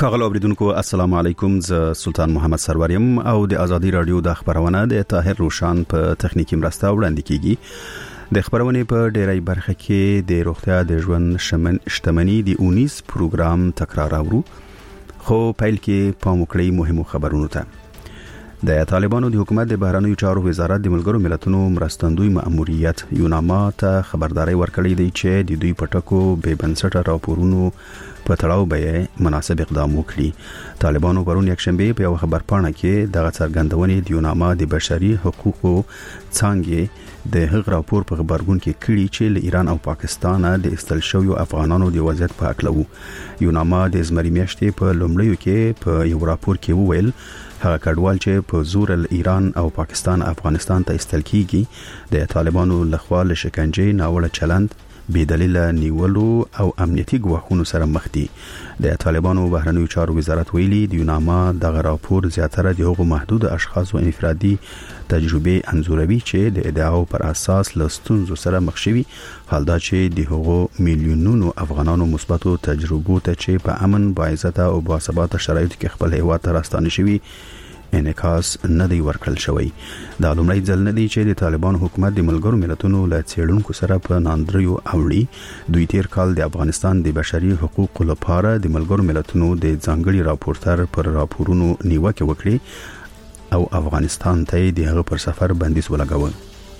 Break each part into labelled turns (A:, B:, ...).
A: ښاغلو اوریدونکو السلام علیکم. ز سلطان محمد سروریم او د ازادي رادیو د خبرونه د طاهر روشان په تخنیکی مرسته وړاندې کیږي. د خبرونه په ډیری برخه کې د روغتیا د ژوند شتمنۍ د 19 پروګرام تکرار اورو، خو پیل کې پام وکړئ مهمو خبرونو ته. د طالبانو د حکومت د بهرنیو چارو وزارت د ملګرو ملتونو مرستندوی مأموریت یوناما ته خبرداري ورکړې ده چې د دوی پټکو به بنسټه راپورونو په تړاو به مناسب اقدام وکړي. طالبانو پرون یکشنبه په یو خبرپاڼه کې د څرګندونې د یوناما د بشري حقوقو څنګه د هغ راپور په خبرګون کې کړي چې له ایران او پاکستان د استل شویو افغانانو د وضعیت په اړه وو. یوناما د زمري میاشتې په لومړیو کې په یو راپور کې وویل هغه کډوال چې په زور ایران او پاکستان افغانستان ته استل کیږي د طالبانو لخوا له شکنجې ناوړه چلند بې دلیله نیولو او امنیتي ګواښونو سره مخ دي. د طالبانو بهرنیو چارو وزارت ویلي د یوناما دغه راپور زیاتره د هغو محدود اشخاص او انفرادي تجربه انزوروي چې د ادعاو پر اساس له ستونزو سره مخ شوي، حال دا چې د هغو میلیونونو افغانانو مثبتو تجربو ته چې په امن باعزته او باثباته شرایطو کې خپل هیواد ته راستانه شوي انعکاس نه دی ورکړل شوی. دا لومړی ځل نه دی چې د طالبان حکومت د ملګرو ملتونو له څېړونکو سره په ناندریو اوړي. دوی تیر کال د افغانستان د بشري حقوقو لپاره د ملګرو ملتونو د ځانګړي راپورټر پر راپورونو نیوکه وکړي او افغانستان ته د هغه پر سفر بندیز ولګاوه.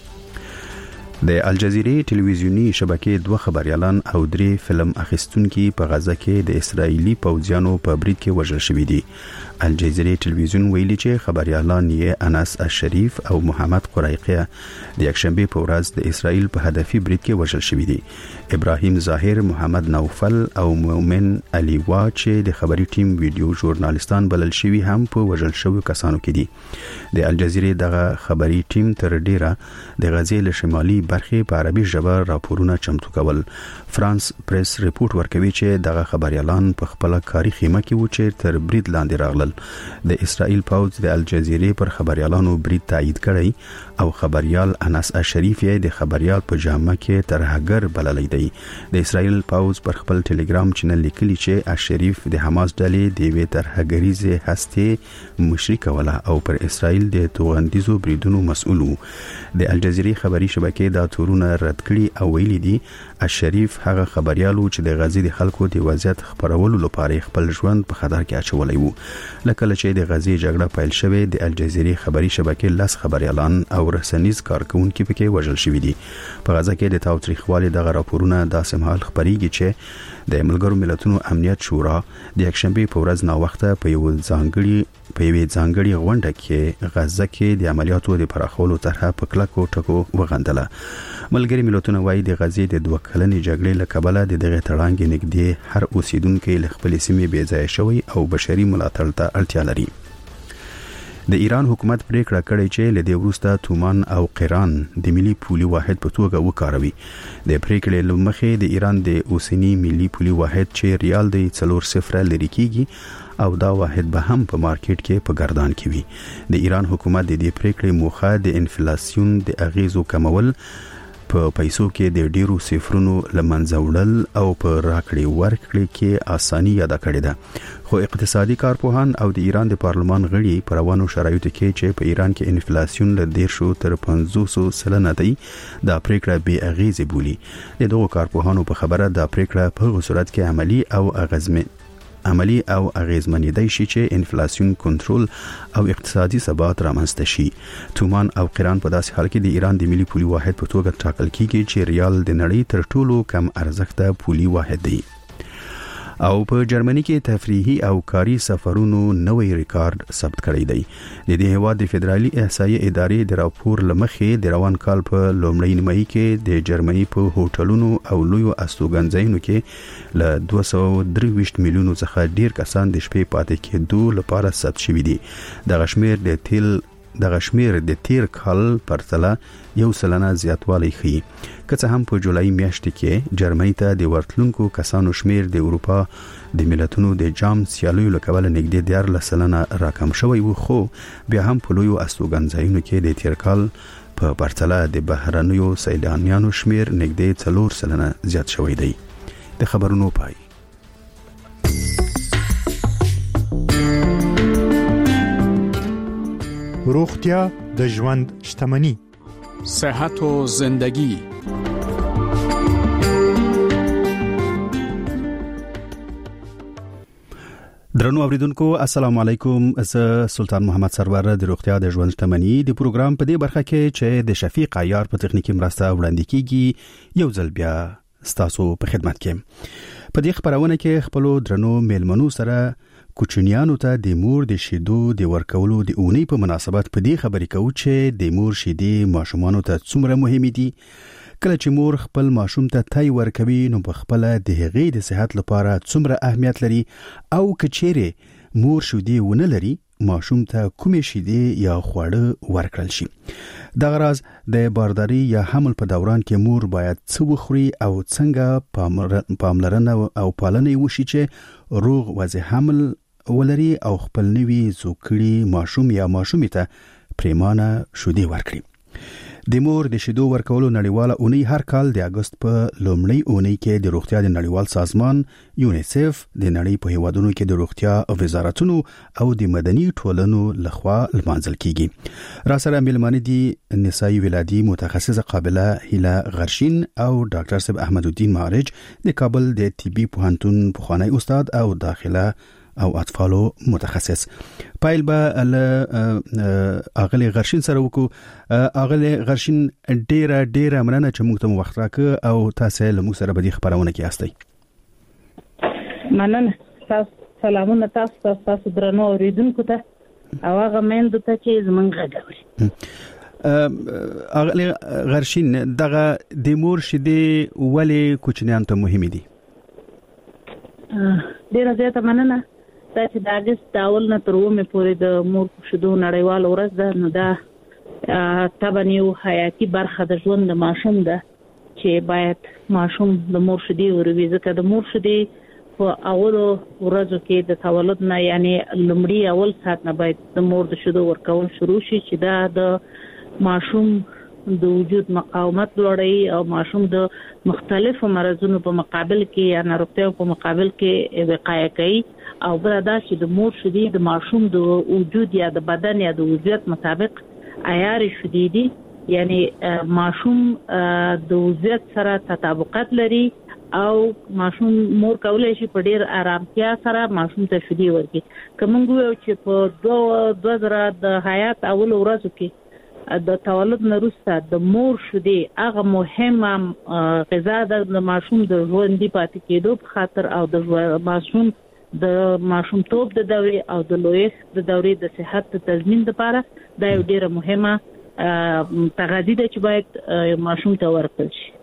A: د الجزیرې ټلویزیونی شبکې 2 خبريالان او 3 فلم اخیستونکي په غزه کې د اسرایلی پوځیانو په برید کې وژل شوي دي. الجزیرې ټلویزیون ویلي چې خبريالان یې انس الشریف او محمد قریقه د یکشنبه په ورځ د اسرایل په هدفي برید کې وژل شوي دي. ابراهیم ظاهر، محمد نوفل او مومن علي وا چې د خبري ټیم ویډیو ژورنالیستان بلل شوي هم په وژل شویو کسانو کې دي. د الجزیرې دغه خبري ټیم تر ډیره د غزې له شمالي برخې په عربي ژبه راپورونه چمتو کول. فرانس پریس ریپورت ورکوي چې دغه خبريالان په خپل کاري خیمه کې و چې تر برید لاندې راغلل. د اسرائیل پوځ د الجزیرې پر خبريالانو برید تایید کړی او خبريال انس الشریف یې د خبريال په جامه کې ترهګر بللی دی. د اسرائیل پوځ پر خپل ټلګرام چینل لیکلی چې الشریف د حماس ډلې د وی ترهګریزه هسته مشرک ولا او پر اسرائیل د توغندیزو بریدونو مسؤل وو. د الجزیرې خبري شبکې دا تورونه رد کړي او ویلي دي الشریف هغه خبريالو چې د غزې د خلکو د وضعیت خبرولو لپاره خپل ژوند په خطر کې اچولی وو. لکه چې د غزې جګړه پیل شوه د الجزیرې خبري شبکې لاس خبريالان او رسنیز کارکونکو پکې وژل شوي دي. په غزه کې د تاوتریخوالي دغه راپورونه داسې مهال خبريږي چې د ملګرو ملتونو امنیت شورا د یکشنبه په ورځ نا وخته په یو ځانګړي غونډه کې غزه کې د عملیاتو د پراخولو طرحه په کلکو ټکو وغندله. ملګري ملتونه وايي د غزې د 2 کلنې جګړې له کبله د دغه تړانګې نږدې هر اوسیدونکو له خپل سیمې بې ځای شوی او بشري ملاتړ ته اړتیا لري. د ایران حکومت پریکړه کړې چې له دې وروسته تومان او قیران د ملي پولي واحد په توګه وکاروي. د پریکړې لمخې د ایران د اوسنی ملي پولي واحد چې ریال دی 4.0 لري کیږي او دا واحد به هم په مارکیټ کې په ګردان کې وي. د ایران حکومت د دې پریکړې موخه د انفلیسیون د اغیزو کمول، په پیسو کې د ډیرو صفرونو لمنځه وړل او په راکړې ورکړې کې اساني یاده کړې ده. خو اقتصادي کارپوهان او د ایران د پارلمان غړي په روانو شرایطو کې چې په ایران کې انفلیسیون له 10 تر 500% دی دا پریکړه بې اغیزه بولي. د دغو کارپوهانو په خبره دا پریکړه په هغه صورت کې عملی او اغیزمنېدای شي چې انفلیسیون کنټرول او اقتصادي ثبات رامنځته شي. تومان او قیران په داسې حال کې د ایران د ملي پولي واحد په توګه ټاکل کیږي چې ریال د نړۍ تر ټولو کم ارزښته پولي واحد دی. او په جرمني کې تفریحي او کاري سفرونو نوې ریکارډ ثبت کړی دی. د دې هیواد د فدرالي احصایې ادارې د راپور لمخې د روان کال په لومړۍ نیمایي کې د جرمني په هوټلونو او لویو استوګنځایونو کې له 223 میلیونو څخه ډیر کسان د شپې پاتې کېدو لپاره ثبت شوي دي. دغه شمیر د تیر کال پرتله 1% زیاتوالی ښيي. که څه هم په جولای میاشت کې جرمني ته د ورتلونکو کسانو شمیر د اروپا د ملتونو د جام سیالیو لکوله نږدې 14% راکم شوی و، خو بیا هم په لویو استوګنځایونو کې د تیر کال په پرتله د بهرنیو سیلانیانو شمیر نږدې 4% زیات شوی دی. د خبرونو پای.
B: روغتیا د ژوند شتمني.
C: صحت و زندگی.
A: درنو اوریدونکو السلام علیکم. زه سلطان محمد سرور د روغتیا د ژوند شتمني د پروګرام په دې برخه کې چې د شفیق عیار په تخنیکی مرسته وړاندې کیږي یو ځل بیا ستاسو په خدمت کې. په دې خبرونه کې خپل درنو میلمنو سره کوچنیانو ته د مور د شیدو د ورکولو د اونۍ په مناسبت په دې خبرې کوو چې د مور شیدې ماشومانو ته څومره مهمه دي. کله چې مور خپل ماشوم ته تای ورکوي نو په خپل د هغې د صحت لپاره څومره اهمیت لري او کچېره مور شیدې ونه لري ماشوم ته کومې شیدې یا خواړه ورکړل شي. د غراض د بارداری یا حمل په دوران کې مور باید څه وخوري او څنګه پاملرنه او پالنه وشي چې روغ وضع حمل ولري او خپل نوي زوکړي ماشوم یا ماشومې ته پریمانه شیدې ورکړي. د مور د شیدو ورکولو نړیواله اونۍ هر کال د اگست په لومړۍ اونۍ کې د روغتیا د نړیوال سازمان یونیسف د نړۍ په هیوادونو کې د روغتیا وزارتونو او د مدني ټولنو لخوا لمانځل کیږي. را سره ملمانه دي نسایي ولادي متخصصه قابله هیله غرشین او ډاکټر صاحب احمد الدین معرج د کابل د طبي پوهنتون پخوانی استاد او داخله او اطفالو متخصص. پایل به اغلی غرشین سره وکړو. اغلی غرشین ډیره مننه چې موږ ته وخت راکړ او تاسو له موږ سره په دې خبرونه کې یاستئ.
D: مننه. سلامونه تاسو درنو اوریدونکو ته او هغه مېند ته چې زمونږ غوړي.
A: اغلی غرشین دغه د مور شیدې ولې کوچنیان ته مهمه دي؟
D: ډیره زیاته مننه. دا چې د اگست اول نه تر اومه پورې د مور شیدو نړیوال ورځ ده نو دا طبعا یو حیاتي برخه د ژوند د ماشوم ده چې باید ماشوم د مور شیدې وروي ځکه د مور شیدې په اولو ورځو کې د تولد نه یعنی لومړی اول ساعت نه باید د مور د شیدو ورکول شروع شي چې دا د ماشوم د وجود مقاومت لوړوي او ماشوم د مختلفو مرزونو په مقابل کې یا ناروغتیو په مقابل کې وقایه کوي او بل دا چې د مور شیدې د ماشوم د وجود یا د بدن یا د وضعیت مطابق عیار شیدې دي یعنی ماشوم د وضعیت سره تطابقات لري او ماشوم مور کولای شي په ډیر آرامتیا سره ماشوم ته شیدې ورکړي. کوم یو چې په 2000 د حیات اول ورځو کې د تولد نه وروسته د مور شیدې هغه مهمه غذا د ماشوم د ژوندۍ پاتې کېدو په خاطر او د ماشوم د ماشومتوب د دورې او د لویښت د دورې د صحت د تضمین لپاره دا یو ډیره مهمه تغذیه ده چې باید ماشوم ته ورکړل شي.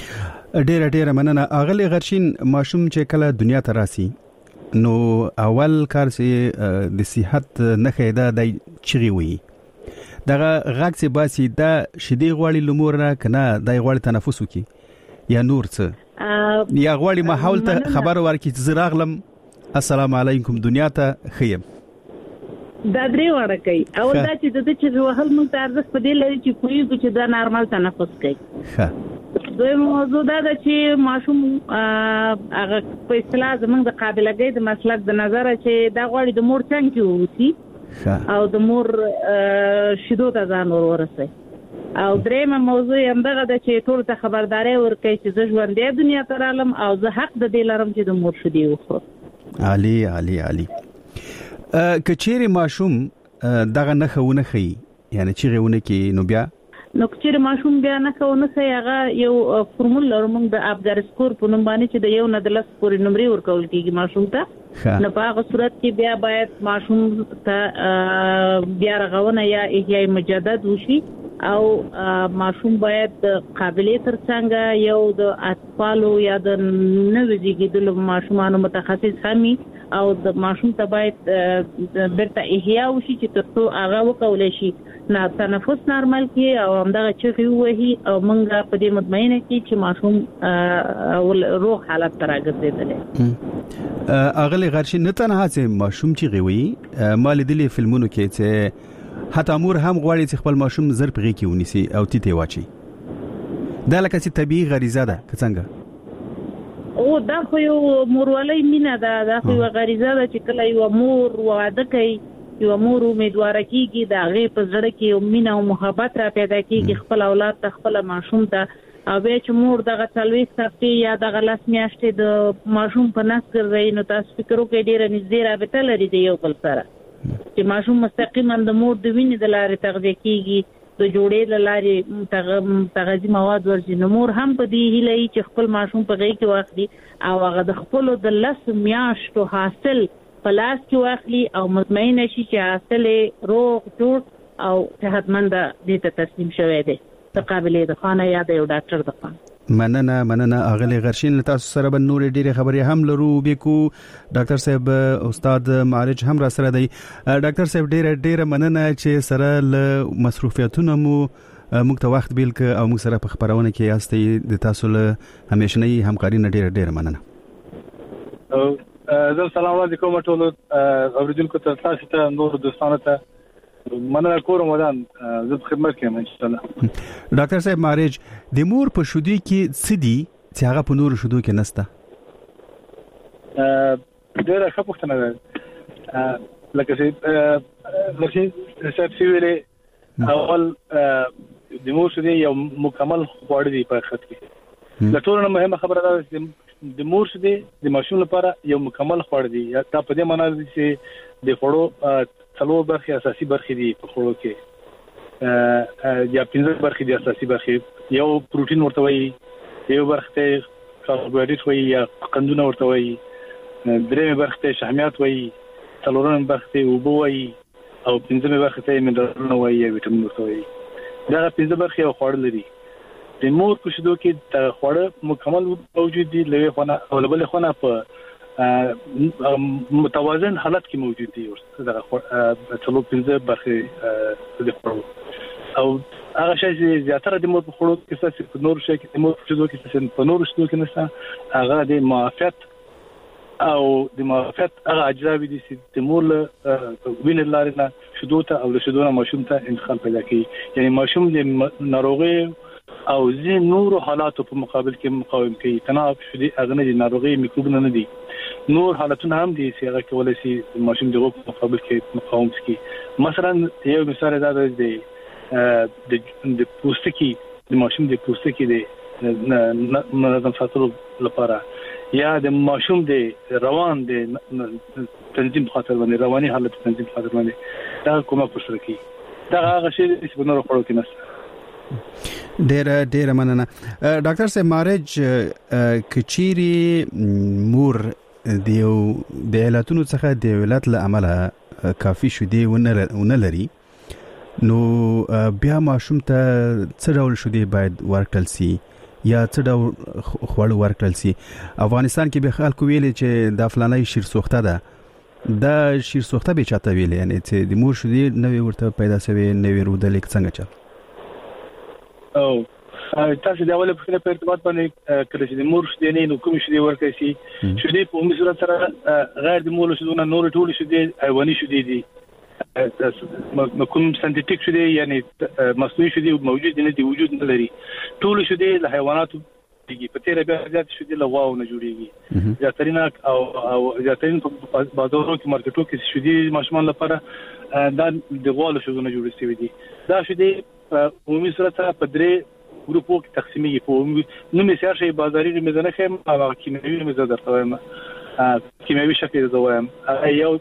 A: ډیره مننه. اغلی غرشین ماشوم چې کله دنیا ته راسي نو اول کار چې د صحت نه خیدا د چغي وي دغه غاک سي باسي دا شیدې غواړي لمور نه کنه دای غواړي تنفس وکي یا نور څه یا غواړي ماحول ته خبر ورکړي چې زراغلم السلام علیکم دنیا ته خیم.
D: دا درې وړه کوي او دا چې د چې وهل مونږ ته ارزښت پدې لري چې کوی چې دا نارمل تنفس کوي. دوی موضوع دا چې ماشوم هغه په اصطلاح زمونږ د قابلیت د مسلک د نظر چې دا غواړي د مور څنګه ووسی او د مور شیدو ته ځان ورسوي. او درېمه موضوع هم دغه د چې ټول ته خبرداري ورکړي چې زه ژوندۍ دنیا ته رالم او زه حق د دې لرم چې د مور شیدې وخورم.
A: عالی. کچېره ماشوم دغه نه خونه خي یعنی چې غوونه کې نو بیا
D: نو کچېره ماشوم بیا نه خونه خي هغه یو فورمول لرم د ابګر سکور په نوم باندې چې د یو نه د لس پورې نمرې ورکول کیږي ماشوم ته. نو په هغه صورت کې بیا باید ماشوم ته بیا رغونه یا احیاء مجدد وشي او ماشوم باید قابلیت ترڅنګ یو د اطفالو یا د نوې زیږیدلو ماشومانو متخصص همي او د ماشوم ته باید برته احیاء وشي چې ترڅو هغه وکولای شي نه تنفس نارمل کی او همدغه چغې وهي او موږ په دې مطمئنه کی چې ماشوم روغ حالت ته راګرځیدل.
A: اغلی غرشین نه تنها چې ماشوم چغې وي مال دلی فلمونو کې چې حتی امور هم غواړي چې خپل ماشوم زر پغې کې ونیسي او تیته واچي. دا لکه چې طبيعي غریزه ده که څنګه؟
D: او دا خو یو مورولۍ مینه ده، دا خو یو غریزه ده چې کله یو مور واده کوي یو مور امیدوار کیږي دا غي په زړه کې مینه او محبت را پیدا کیږي خپل اولاد ته خپل ماشوم ته او به چې مور دغه 40 هفتې یا دغه لاس میاشتې د ماشوم په نس ګرځي نو تاسو فکر وکړئ ډیره نږدې رابطه لري د یو بل سره چې ماشوم مستقیما د مور د وینې د لارې تغذیه کیږي د جوړې د لارې تغذیه مواد ورځي نو مور هم په دې هیله چې خپل ماشوم په غي کې واخلي او هغه د خپل د لاس میاشتو حاصل پلاس کې واخلي او مطمئن شي چې حاصل روغ جوړ او صحتمند دي ته تسلیم شوی دی د قابلیت د خانه یا د یو ډاکټر د خانه
A: مننه اغلی غرشین تاسو سره به نور ډیره خبرې هم لرو بیکو ډاکټر صاحب استاد معالج هم را سره دی ډاکټر صاحب ډیره مننه چې سره له مصروفیتونو مو موږ ته وخت بیل ک او موږ سره په خبرونه کې یاستئ د تاسو له همیشنی همکاري نه ډیره مننه
E: زه سلام علیکم ټول اوریدونکو ته تاسو ته نور دوستانو ته مننه کوم ودان زه په خدمت کې یم ان شاء الله
A: ډاکټر صاحب معالج د مور په شودي کې سدي چې هغه په نور شودو کې نسته
E: ډیره ښه پوښتنه ده لکه چې ویلې اول د مور شودي یو مکمل خواړه دی په حقیقت کې د ټولو مهمه خبره ده چې د مور شودي د ماشوم لپاره یو مکمل خواړه دی یا په دې معنی دی چې د خوړو څلور برخې اساسي برخې دي په خوړو کې یا 15 برخې دي اساسي برخې یو پروتین ورته وایي یو برخه کاربوهایډریټ وایي یا قندونه ورته وایي درېمه برخه شحمیات وایي څلورمه برخه اوبه وایي او پنځمه برخه منرالونه وایي یا ویټامین ورته وایي دا 15 برخې او خوړل لري د مور په شودو کې د خوړه مکمل موجود دي لوي خونه او بل خونه په متوازن حالت کې موجود دي دغه څلور 15 برخې د خوړو او هغه شی چې زیاتره د مور په خوړو کې څه په نور شي کې د مور په شودو کې څه په نور شودو کې نشته هغه د معافیت او د معافیت هغه اجزاوی دي چې د مور له وینې لارې نه شودو ته او له شودو نه ماشوم ته انتقال پیدا کوي یعنی ماشوم د ناروغي او زین نور حالاتو په مقابل کې مقاوم کوي تناب شدي اغنه دي ناروغي میکروبونه نه دي نور حالتونه هم دي چې هغه کولای شي ماشوم دغه په مقابل کې مقاوم کوي مثلا یو مثال دا دی د پوستکي د ماشوم د پوستکي د منظم ساتلو لپاره یا د ماشوم د روان د تنظیم خاطر باندې رواني حالت تنظیم خاطر باندې دا کومه پوښتنه کوي دا هغه شی چې په نور خلکو کې نشته
A: ډېر مننه ډاکټر صاحب معالج کچيري مور د علتونو څخه د ولادت له امله کافي شودي ونه لري نو بیا ماشوم ته څه ډول شودي باید ورکړل سي یا څه ډول خواړه ورکړل سي افغانستان کې به خلکو ویلي چې د فلانه شیر سوخته ده دا شیر سوخته به چاته ویلي یعنی چې د مور شودي نوې ورته پیدا شوی نوې رودل څنګه چل
E: او تاسو د اوله په ارتباط باندې کله چې د مور شودي نه نو کوم شودي ورکړي شي شودي په عمومي صورت سره غیر د مور شودونه نور ټول شودي حیواني شودي دي کوم سنتیټیک شودي یعنی مصنوعي شودي موجود نه دي وجود نه لري ټول شودي له حیواناتو دي په تیر بیا زیات شودي له واو نه جوړيږي زیاترین او زیاترین په بازارونو کې مارکیټو کې شودي ماشومان لپاره دا د غوالو شودونه جوړ شوی دي دا شودي عمومي صورت سره په درې ګروپو کې تقسیمېږي په نو مثال شي بازاري ميزانه خیم او کیمیاوي ميزانه درته وایم کیمیاوي شکل زه وایم یو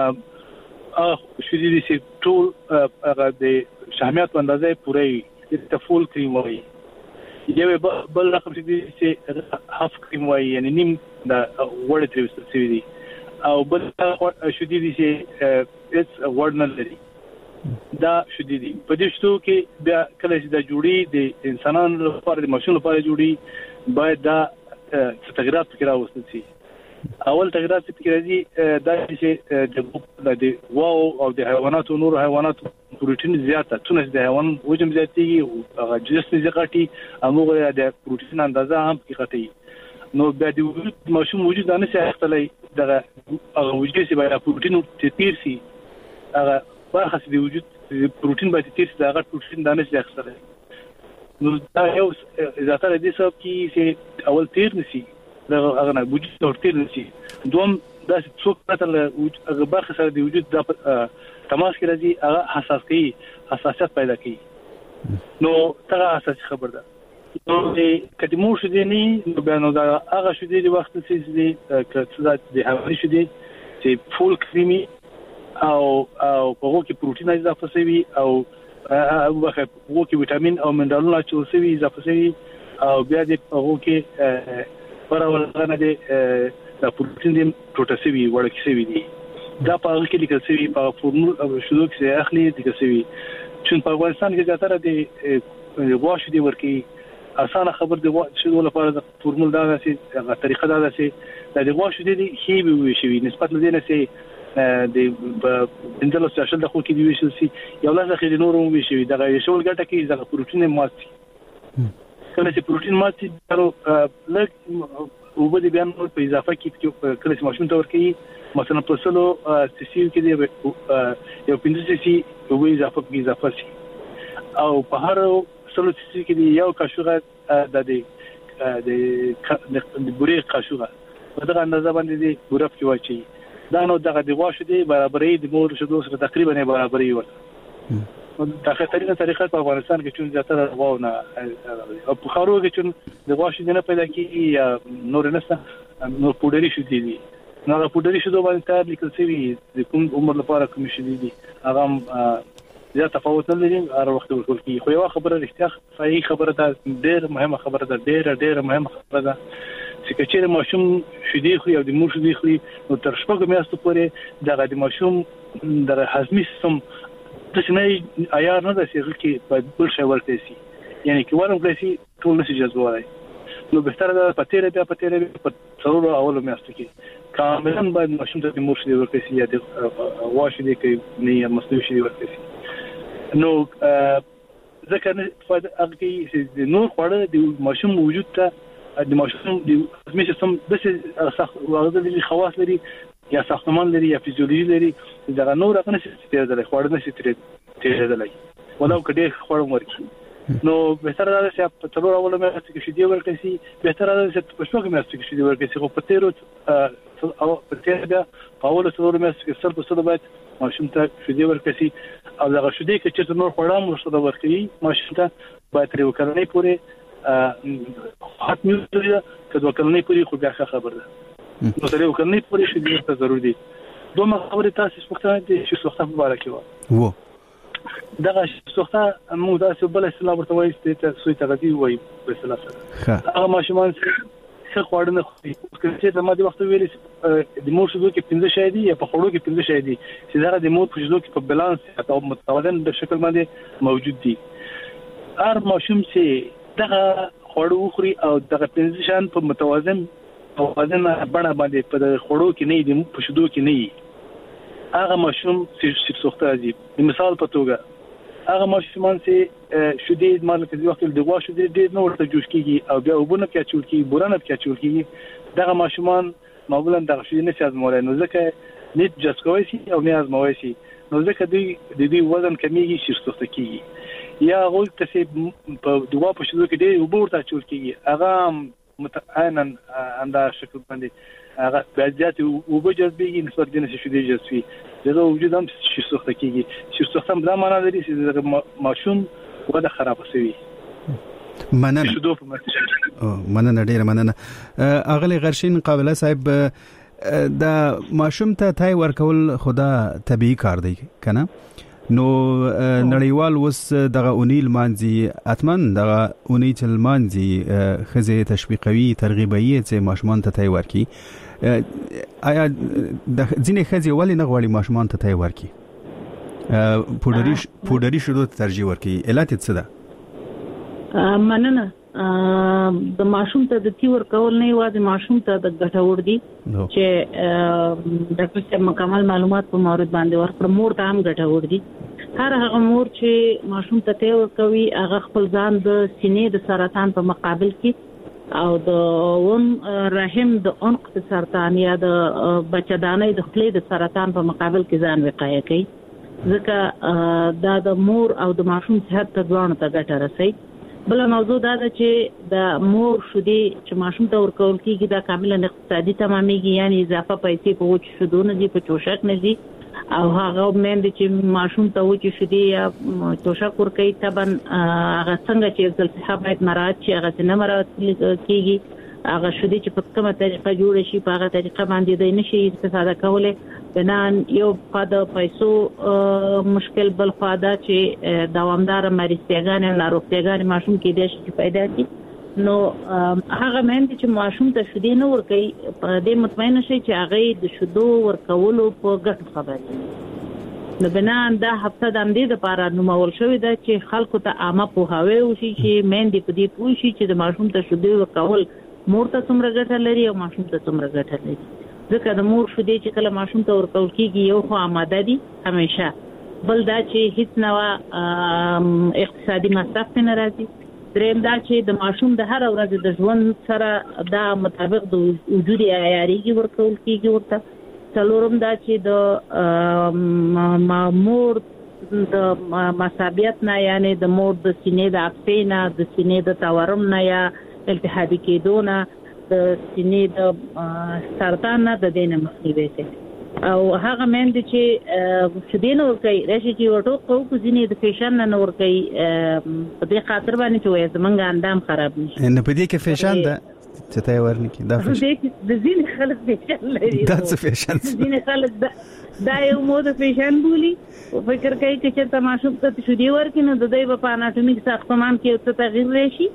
E: شودي دي چې ټول هغه د شحمیات اندازې پوره د فول کریم وایي یو بل رقم چې هاف کریم وایي یعنی نیم دا وړ تر وسوي دي او بل شودي دي چې هیڅ وړ نه لري دا شودي دي په دې شتو کې بیا کله چې دا جوړي د انسانانو لپاره د ماشوم لپاره جوړي باید دا تغیرات فکر راوستل شي اول تغیرات فکر راځي دا چې د واو او د حیواناتو نور حیواناتو پروتین زیاته تونه د حیوان وجم زیاتېږي هغه جسم زیاتېږي هغه د پروتین اندازه هم کېږي نو بیا د وجود ماشوم وجود نه شي اختلای دغه هغه وجود چې باید پروتین تیر شي هغه برخه د وجود پروتین باید تیر شي دغه پروتین دانه شي اختلای نو دا یو زیاتره دي سبب کې چې اول تیر نشي دغه هغه نه وجود تیر نشي دوم دا څوک پته له برخه سره د وجود د تماس کې راځي هغه حساسیت پیدا کوي نو دا اساسي خبر ده نو کله مو شو دي نه بیان دا هغه شو دي وخت چې کله د حوالي شو دي چې فول کریمي او په هغه کې پروتین اضافه شوی او هغه کې ویټامین او منرالونه چې شوی اضافه شوی او بیا د هغه کې پرولغه دي د پروتین د پروتاسوي ورکه شوی دي دا په هغه کې لیکل شوی په فورمول او شلو کې اخلي د شوی چې په افغانستان کې زیاتره د غواش دي ورکی اسانه خبر دی چې لپاره د فورمول دا چې طریقه دا چې د غواش دي هي به شوی نسبت لدې نه سي د انځلو سیاسل د خو کې دی ویشل سي یو لاس اخلي نور مو ویشي دا شول ګټه کې د پروتین ماتي کله چې پروتین ماتي درو لږ وبدي بیان په اضافه کې کله چې ماشوم ته ورکی مثلا په سلو سي کې دی یو 15 سي وبو اضافه سي او په هر سلو سي کې دی یو قاشوغه د بوري قاشوغه په دغه اندازه باندې دی بورف کې واچي دا نو دغه دی واشه دی برابرې د مور شدو سره تقریبا برابرې ورته دا طریقه په افغانستان کې چې زیاتره غواونه او په خارو کې چې د واشه دی نه پیدا کیږي یا نور نه نور پودري شو دي نو پودري شو باندې تار لیکل شوی د کوم عمر لپاره کوم شي دي هغه زیات تفاوت نه لري هر وخت ورکول کی خو یو خبره رښتیا صحیح خبره ده ډېر مهمه خبره ده ډېر مهمه خبره ده چې کچېره ماشوم شدي خو یو د مور شدي خو نو تر شپږ میاشتو پورې دغه د ماشوم د هضمي سیستم د شنه عیار نه د سیغه کې په بل شی ورته سي یعنی کې ورم کړی ټول نشي جذبوي نو بهتره ده پتیره په څلورو اولو میاشتو کې کاملا باید ماشوم ته د مور شدي ورته سي یا د واش دي کې نه مصنوعي شدي ورته سي نو ځکه فائدہ هغه کې د نور خوړه د ماشوم وجود ته د ماشوم د هضمي سیستم د هغه د خواص لري یا ساختمان لري یا فزیولوژي لري دا نور هغه نشي تیرېدل خوړه نشي تیرېدل ولو کډې خوړم ورکی نو بهتره ده چې په څلور اول میاشتو کې شدي ورکړي سي بهتره ده چې په شپږ میاشتو کې شدي ورکړي سي خو په تیرو او په تیر بیا په اول څلور میاشتو کې سر په سر باید ماشوم ته شدي ورکړي سي او دا شدي کې چې نور خوړم ورسره ورکړي ماشوم ته باید تر وکړنې پورې حق میوزي کله وکړنې پورې خو بیا خبر ده نو تر وکړنې پورې شدي ته ضروري دي دوه خبره تاسو وختونه دي چې وخت مبارک وو دغه څوخته موږ تاسو بل اسلام ورته وایي چې سوی تغذی وایي په سلاسه هغه ماشومان څه خوړنه خوري چې د ماده وخت ویل د مور شدو کې 15 شای دي یا په خوړو کې 15 شای دي چې دا د مور په شدو کې په بالانس او متوازن د شکل باندې موجود دي هر ماشوم چې دغه خوړو خوري او دغه 15 شان په متوازن بڼه باندې په خوړو کې نه دي په شدو کې نه هغه ماشوم چې څوخته دي مثال په توګه هغه ماشومان چې شدید مال کې وخت د غوا شدید ډېر نور ته جوش کیږي او بیا وبونه کې چول کیږي بورانه کې چول کیږي دغه ماشومان معمولا دغه شدید نه سازمول نو ځکه نیت جسکوي سي او نه ازموي سي نو ځکه د دې وزن کمیږي چې څوخته کیږي یا غول ته په دغه په شدو کې ډېر وبورته چول کیږي هغه متعینن انده شکل باندې هغه بجات او بجذبي نسبت دي نشي شدي جذبي دغه وجود هم شي سوخته کیږي چې سوخته هم دا معنا لري چې ماشوم وده خراب شوی
A: مننه ډیر مننه اغلی غرشین قابله صاحب دا ماشوم ته تای ورکول خدا طبيعي کار دی کنه نو نړیوال وس دغه اونیل مانځي اتمن دغه اونیل مانځي خزه تشویقوي ترغیبوي چې ماشومان ته تای ورکی آیا د ځینې خزه ولی نه غواړي ماشومان ته تای ورکی پودري شروع ترجیح ورکی علت څه ده
D: مننه د ماشوم ته د تی ورکول نه یوازې ماشوم ته د ګټور دي چې ډاکټر صاحب مکمل معلومات په مورد باندې ورکړه مور ته هم ګټور دي هر هغه مور چې ماشوم ته تی ورکوي هغه خپل ځان د سینې د سرطان په مقابل کې او د رحم د عنق د سرطان یا د بچدانۍ د خپلې د سرطان په مقابل کې ځان وقایه کوي ځکه دا د مور او د ماشوم صحت ته ځوان ته ګټه رسي بل موضوع دا ده چې د مور شیدې چې ماشوم ته ورکول کیږي دا کاملا اقتصادي تمامېږي، یعنی اضافه پیسې په وچ شیدو نه دي، په چوشک نه دي، او هغه مېندې چې ماشوم ته وچ شیدې یا چوشک ورکوي طبعا هغه څنګه چې ځل باید مراعات شي، هغه نه مراعات کیږي. هغه شیدې چې په کومه طریقه جوړ شي په هغه طریقه باندې د نشي استفاده کولای. بنان یو په د پیسو مشکل، بل خو دا چې دوامدار مریضتیاګان او ناروغتیاګان ماشوم کې د شي پیدا کی. نو هغه مېندې چې ماشوم ته شیدې نه ورکوي په دې مطمئن شي چې هغه د شیدو ورکولو په ګټه خبري. نو بنان دا هفته د امدې لپاره نومول شوې ده چې خلکو ته عامه پوهاوی وشي چې مېندې په دې پوه شي چې د ماشوم ته شیدې ورکول مور ته څومره ګټه لري او ماشوم ته څومره ګټه لري. ځکه د مور شیدې چې کله ماشوم ته ورکول کیږي یو خو آماده دي همیشه، بل دا چې هیڅ نوع اقتصادي مصرف نه راځي، دریم دا چې د ماشوم د هر ورځ د ژوند سره دا مطابق د وجود عیاري ورکول کیږي ورته. څلورم دا چې د مور د مصابیت نه، یعنی د مور د سینې د اپسې نه، د سینې د تورم نه یا التهابي کېدو نه، د سینې د سرطان نه د دې نه مخنیوي کوي. او هغه مېندې چې شیدې نه ورکوي راشي چې ورټوک کوو ځینې د فیشن نه ورکوي په دې خاطر باندې چې وایي زمونږ اندام خراب نشي.
A: نه په دې کې فیشن ده چې ته ورنکې دا
D: د ځینې خلک فیشن لري،
A: دا څه فیشن
D: ځینې خلک دا یو مود فیشن بولي او فکر کوي چې ته ماشوم ته شیدې ورکړي نو د دوی په اناټومیک ساختمان کې څه تغییر راشي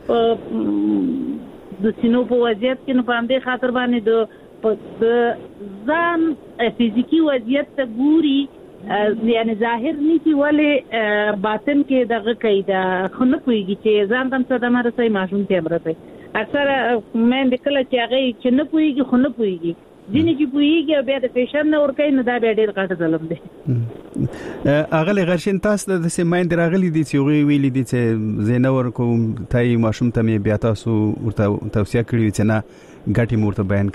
D: د سینو په وضعیت کې. نو په همدې خاطر باندې د ځان فزیکی وضعیت ته ګوري، یعنی ظاهر نه کی ولې باطن کې دغه کوي دا خنه کوي چې ځان تم څه د مرسي ماشوم ته مرسي. اکثر مېندې کله چې هغه چې نه کوي خو نه کوي، ځینې چې کوي بیا د فیشن نه ور کوي، نو دا بیا ډېر غټ ظلم دی.
A: اغلی غرشین تاسو د سیمایند راغلی دي چې ویلي دي چې زینور کوم تای ماشوم ته مې بیا تاسو ورته توصیه کړی چې نه ګټي مورته بیان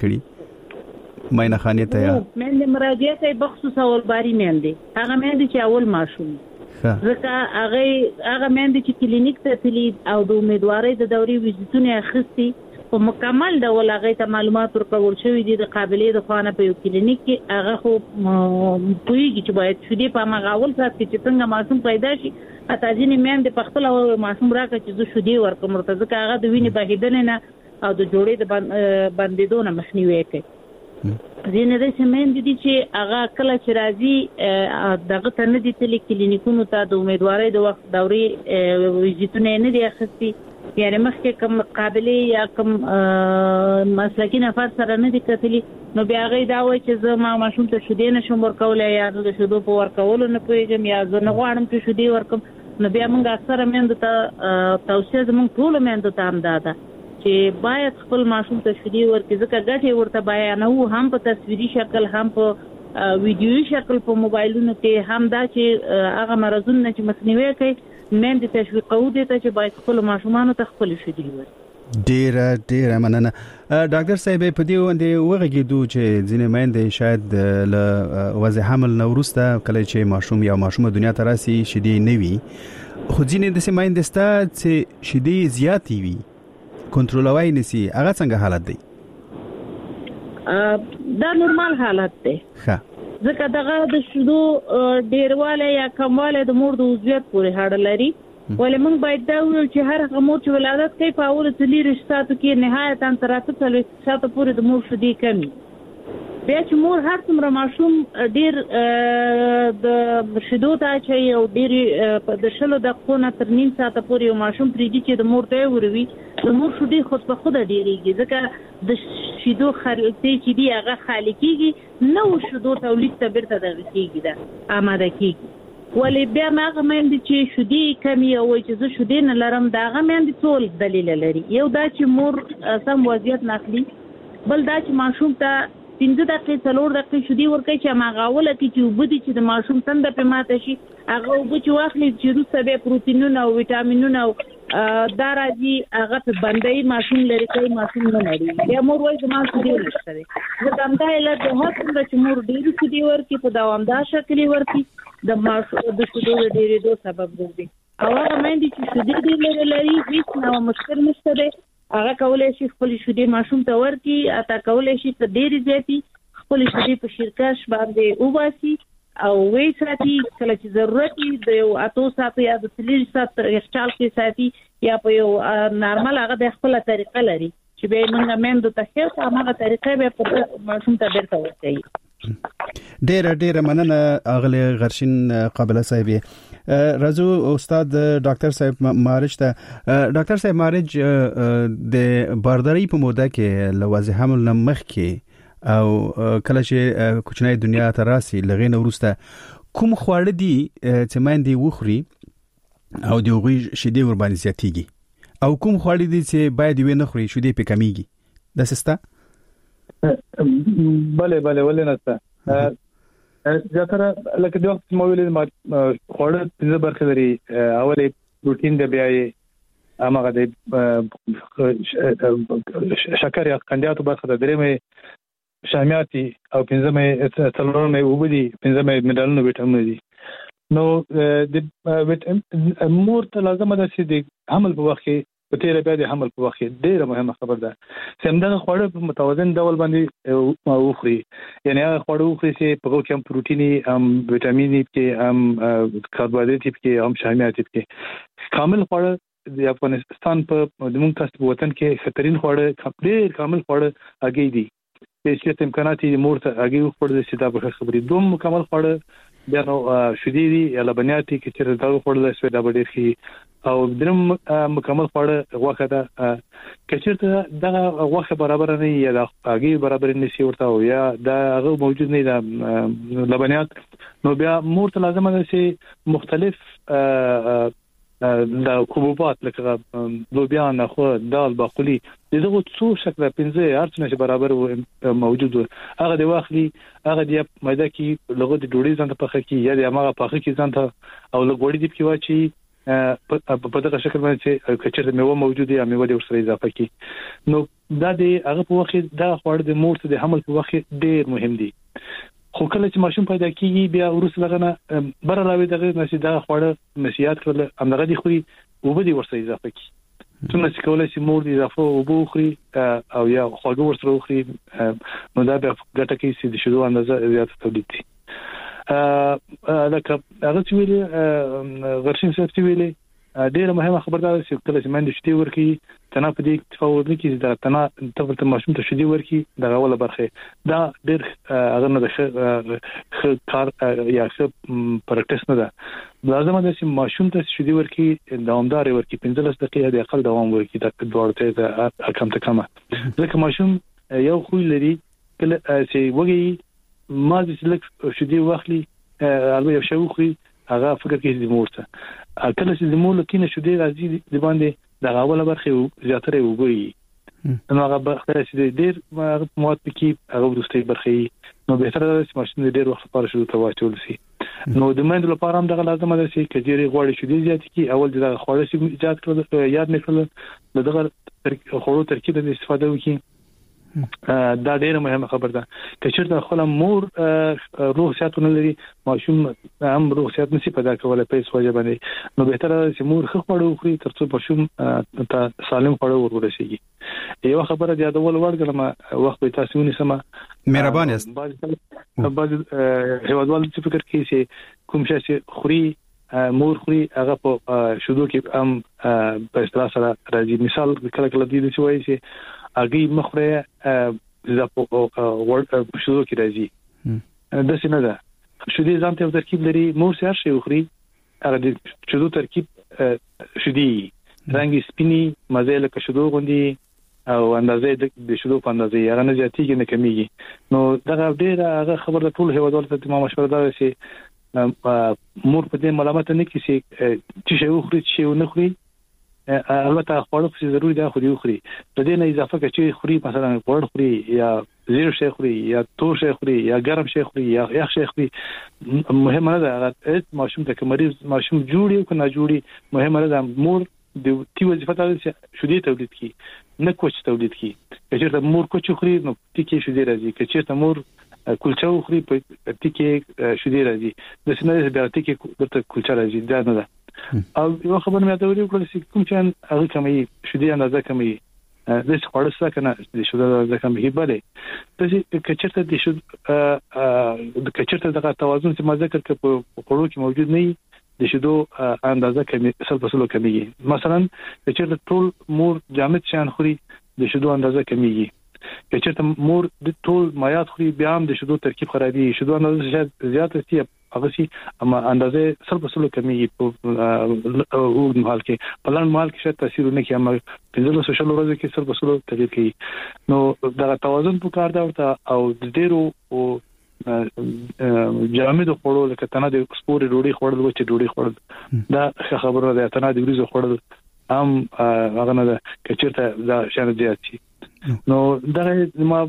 A: کړي ماینه خانه ته یا
D: مېندې مراجعه کوي بخصوص اول باری مېندې هغه مېندې چې اول ماشوم ځکه هغه مېندې چې کلینیک ته تللی او د امیدوارۍ د دورې ویزیټونه اخیستي په مکمل ډول هغه ته معلومات ورکول شوی دي د قابلیت د خوانه په یو کلینیک کې هغه خو پوهیږي چې باید شیدې په مغاول سات کې چې څنګه ماشوم پیدا شي. اته ځینې مېندې په خپل ماشوم راکړي چې زه شیدې ورکوم ورته ځکه هغه د وینې بهیدل نه او د جوړې د بندیدو نه مخنیوي کوي. ځینې د مېندې دي چې هغه کله چې راځي دغه ته نه دي تللی کلینیکونو ته د امیدوارۍ د وخت دورې ویزیټونه نه دي اخیستي، یعنی مخکې کوم قابلیت یا کوم مسلکي نفر سره نه دي کتلي، نو بیا هغه دا وایي چې زه ما ماشوم ته شیدې نشم ورکولی یا د شیدو په ورکولو نه پوهېږم یا زه نه غواړم چې شیدې ورکړم. نو بیا موږ اکثره مېندو ته توصیه زموږ ټولو مېندو ته هم دا ده چې باید خپل ماشوم ته شیدې ورکړي، ځکه ګټې ورته بیانوو هم په تصویري شکل هم په ویډیویي شکل په موبایلونو کې، هم دا چې هغه مرضونه چې مخنیوي کوي مېندې تشویقوو دې ته چې باید خپل ماشومانو ته خپل شیدې ورکړي.
A: ډیره مننه ډاکټر صاحب. په دې باندې وغږیدو چې ځینې مېندې شاید له وضع حمل نه وروسته کله چې ماشوم یا ماشومه دنیا ته راسي شیدې نه وي، خو ځینې داسې مېندې شته چې شیدې زیاتې وي کنټرولوای نشي، هغه څنګه حالت دی؟
D: دا نورمال حالت دی ځکه دغه د شیدو ډیرواله یا کمواله د مور د عضویت پورې اړه لري. ولې موږ باید دا وویل چې هر هغه مور چې ولادت کوي په اولو 40 ساعتو کې نهایتاً تر 48 ساعتو پورې د مور شیدې کمي. بیا چې مور هر څومره ماشوم ډیر د شیدو ته اچوي او ډیر د 20 دقیقو نه تر نیم ساعته پورې یو ماشوم پرېږدي چې د مور ته وروي، د مور شیدې خود په خوده ډیریږي ځکه د شیدو خلطې چې دي هغه خالي کېږي، نو شیدو تولید ته بیرته دغه کېږي ده آماده کېږي. ولې بیا هغه مېندې چې شیدې کمې او وایي چې زه شیدې نه لرم، د هغه مېندې ټول دلیل لري. یو دا چې مور سم وضعیت نه اخلي، بل دا چې ماشوم ته 15 دقیقې 4 دقیقې شیدې ورکوي چې هماغه کې چې اوبه دي چې د ماشوم تنده پرې ماته شي، هغه اوبه چې واخلي چې وروسته بیا پروټینونه او ویټامینونه او دا راځي هغه په بندوي، ماشوم لرې کوي، ماشوم نه لري. بیا مور وایي زما شیدې نشته دی. ځکه همدا علت د هر څومره چې مور ډېرې شیدې ورکړي په دوامدار شکل یې ورکړي د شیدو د ډېرېدو سبب ګرځي. او هغه مېندې چې شیدې ډېرې لري هیڅ نو مشکل نشته دی هغه کولای شي خپل شیدې ماشوم ته ورکړي اته کولای شي ته ډېرې زیاتې خپل شیدې په شیرکش باندې وباسي او وې ساتي کله چې ضرورت وي د یو اتو ساتي یا د 3 سات یخچال کې ساتي یا په یو نارمل هغه د خپل طریقه لري چې به موږ مېندو ته خیر هغه طریقه به په ماشوم ته ډېر ورکړي.
A: ډېر مننه اغلی غرشین قابله صاحب. راځو استاد ډاکټر صاحب مارج ته. ډاکټر صاحب مارج د بارداری په موده کې لوازم حمل مخ کې او کله چې کوچنی دنیا ته راسي لغې نو ورسته کوم خواړه دي چې مېندې وخوري او د هغوی شیدې ور باندې زیاتېږي او کوم خواړه دي چې باید وي نه خوري شیدې په کمیږي دا سستا؟
E: بله ولې نه زیاتره لکه د وخت مو ویل خواړه پنځه برخې لري. اولې پروتین د بیا هغه د شکر یا قندیاتو برخه د درېمه شامیاتي او پنځمه څلورمه وبدي پنځمه منرالونه ویټامین دي. نو د مور ته لازم ده چې د حمل په وخت کې په تیر بیا د حمل په وخت کې ډیره مهمه خبر ده چې همدغه خواړه په متوازن ډول باندې وخوري. یعنی هغه خواړه وخوري چې په کوم پروتیني ویټامین کې کاربوهایډریټ کې هم شامیات کې کامل خواړه د افغانستان په دموږ تاسو وطن کې خطرین خواړه ډیر کامل خواړه اگې دي چې امکانات یې مور ته اگې وخورل شي دا به خبرې دوم مکمل خواړه بیا نو شیدې دي یا لبنیات کې چې دا خورل شي دا به ډیر شي او درم مکمل خواړه غوښه ده کچېرته دا غوښه برابر نه یا د اگې برابر نه شي ورته یا دا هغه موجود نه ده لبنیات نو بیا مور ته لازم ده چې مختلف د حبوبات لکه لوبیا نخو دال باقلي دغه څو شکل پنځه ارڅنه برابر موجود هغه د واخلي هغه د مېده کې لغه د ډوډۍ ځان ته پخه کی یا د هغه پخه کی ځان ته او لګوړې دی کې واچي په دغه شکل باندې کچره میوه موجوده یا میوه د ورسره اضافه کی نو دا د هغه په وخت دا خواړه د مور ته د حمل په وخت ډیر مهم دي. خو کله چې ماشوم پیدا کیږي بیا ورسره لغنه بر راوي دغه نشي دا خواړه نشيات کړل امغه دي خوري وبدي ورسره اضافه کی څنګه چې کولای شي مور دي اضافه وبخوري او یا خواږه ورسره وخوري نو دا به ګټه کوي چې د شیدو اندازه زیاته تولید شي. لکه هغه چې ویلي غرشین صاحب چې ویلي ډیره مهمه خبردار چې کله چې مند شتي ورکی تنه په دې تفاوت نه کیږي دا تنه تفاوت ماشوم ته شتي ورکی دا اوله برخه دا ډیر هغه نه د کار یا څه پریکټیس نه ده لازم ده چې ماشوم ته شتي ورکی دوامدار ورکی 15 دقیقې د اقل دوام ورکی دا دوړته ده کم ته کمه ځکه ماشوم یو خو لري کله چې وږي ما چې لک شتي واخلي البته یو شی وخوري هغه فکر کوي د مور ته کله چې د مور لکینه شو دی راځي د باندې د غاوله برخه زیاتره وګوري نو هغه برخه چې ډیر مواد پکې هغه ورسته برخه نو به تر څه ماشین ډیر وخت لپاره شو ته واچول شي نو د مېندو لپاره هم دغه لازم ده چې کجيري غوړي شو دی زیات کی اول دغه خوړه شي ایجاد کړل یاد نه کړل دغه خوړو ترکیب د استفاده وکړي دا ډیره مهمه خبره ده چې چیرته خپل مور روح صحتونه لري ماشوم هم روح صحت نشي پیدا کولای په هیڅ وجه باندې نو به تر چې مور خو خړو خوري ترڅو ماشوم ته سالم خړو ورورسيږي. یو خبره د یادول ورګلم وخت به تاسو ونیسم
A: مهربان یاست.
E: بعض هیوادوال چې فکر کوي چې کوم شي خوري مور خوري هغه په شودو کې هم په اصطلاح سره راځي مثال کله کله دې چې وایي چې اگې مخره زاپو ورډ شودو کې راځي د څه نه ده شودي ځان ته ترکیب لري مور سره شي خوري هغه د شودو ترکیب شودي رنګ سپینی مزه له شودو غوندي او اندازې د شودو په اندازې هغه نه زیاتېږي نه کمیږي نو دا ډیره هغه خبره ټول هیوادوال ته ما مشوره ده چې مور په دې ملامت نه کیسي چې شی خوري چې نه خوري البته خواړه خو ضروري ده خو خوري په دې نه اضافه کړي خوري مثلا غوړ خوري یا زیرو شي خوري یا تور شي خوري یا ګرم شي خوري یا یخ شي خوري مهمه نه ده ماشوم ته مریض ماشوم جوړي او نه جوړي مهمه نه ده مور د تی وظیفه ده چې شودي تولید کی نه کوچ تولید کی چې مور کوچ خوري نو تیکي شودي راځي چې مور کلچه خوري په تیکي شودي راځي د سینې بیا تیکي ورته کلچه راځي دا نه ده او یو خبر مې ته ویل چې کوم چې هغه کمي شدي اندازه کمي د څوړ څه کنه د شوده اندازه کمي بله چې کچرته د شود د کچرته د توازن چې ما ذکر کړ په خوړو کې موجود نه د شودو اندازه کمي سل کمیږي. مثلا کچرته ټول مور جامد شان خوري د شودو اندازه کمیږي. کچرته مور د ټول مایات خوري بیا هم د شودو ترکیب خرابي. شودو اندازه شاید زیاته شي هغه سي اما اندازه سل کمیږي په وګړو مال کې په لړ مال کې شاید تاثیر نه کوي اما په سوشل ورځ کې سل تغیر کوي. نو دا توازن په کار دا ورته او د ډیرو او جامد خوړو لکه تنه د سپوري ډوډۍ خوړل و چې ډوډۍ خوړل دا خبره ده. تنه د وریځو خوړل هم هغه نه ده کچرته دا شان زیات شي. نو دا ما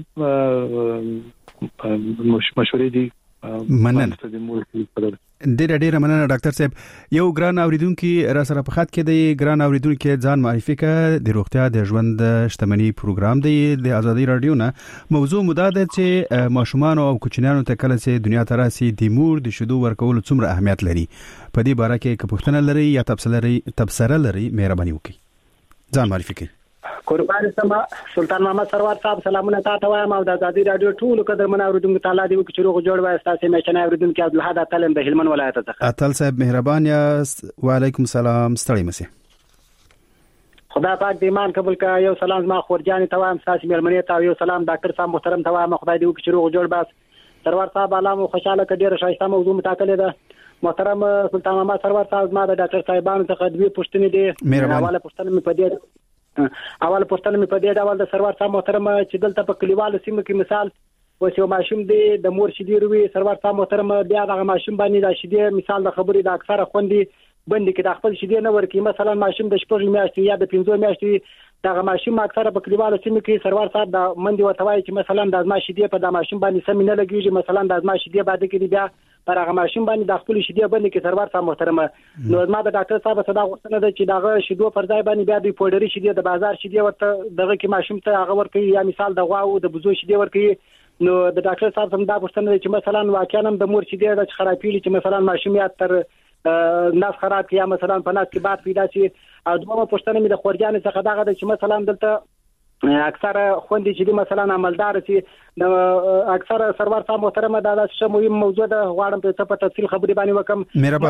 E: مشورې دي
A: مننه. ډېر مننه ډاکټر صاحب. یو ګران اوریدونکو را سره په خط کې دی. ګران اوریدونکو ځان معرفي کړه. د روغتیا د ژوند شتمنۍ پروګرام دی د آزادۍ رادیو نه. موضوع مو دا ده چې ماشومان او کوچنیانو ته کله چې دنیا ته راسي د مور د شیدو ورکول څومره اهمیت لري. په دې باره کې کپښتنه لري یا تبصره لري مهرباني وکړئ. ځان معرفي کړئ.
F: قربان سما سلطان محمد سرور صاحب سلامونه تاسو وایم او د آزادۍ رادیو ټول قدرمن اوریدونکو تعالی دې وکړي چې روغ جوړ وای. تاسو مې چنه اوریدونکو عبدالحد اتلم د هلمند ولایت څخه.
A: اتل صاحب مهربان یاست. وعلیکم السلام. ستړي مشه.
F: خدا پاک دې ایمان قبول کړه. یو سلام ما خورجان ته وایم تاسو مېلمنې ته. یو سلام ډاکټر صاحب محترم ته وایم خدای دې وکړي چې روغ جوړ باس. سرور صاحب علامه خوشاله کډیر شایسته موضوع متاکله ده. محترم سلطان محمد سرور صاحب ما د ډاکټر صاحبانو څخه دوی پوښتنې دي. حواله پوښتنه مې پدې اول پوښتنه مې په دې ډول د سرور صاحب محترم چې دلته په کلیوالو سیمو کې مثال وسیو ماشوم دی د مور شیدې روي سرور صاحب محترم بیا د ماشوم باندې د شیدې مثال د خبرې د اکثره خوندې باندې کې د خپل شیدې نه ورکی. مثلا ماشوم د شپږ میاشتې یا د 15 میاشتې دا ماشوم اکثره په کلیوالو سیمو کې سرور صاحب د مندي وتوای چې مثلا د ازما شیدې په د ماشوم باندې سم نه لګیږي. مثلا د ازما شیدې باندې کې بیا پر هغه ماشوم باندې د خپل شیدې باندې کې سرور صاحب محترم نو ما د ډاکټر صاحب صدا غوښتنه ده چې دغه شیدو پر ځای باندې بیا د پوډري شیدې د بازار شیدې ورته دغه کې ماشوم ته هغه ورکوي یا مثال د غوا او د بزو شیدې ورکوي. نو د ډاکټر صاحب هم دا غوښتنه ده چې مثلا واقعا د مور شیدې د خرابېږي چې مثلا ماشوم یا تر ناس خراب کیا مثلا په ناس کې باد پیدا شي. او دومره پوښتنه مې د خورجان څخه دغه ده چې مثلا دلته اکثر خوندې چې مثلا عملدار سي د اکثر سرور صاحب محترمه دا څه مهم موضوع ده. غواړم په تفصیل خبرې باندې وکم.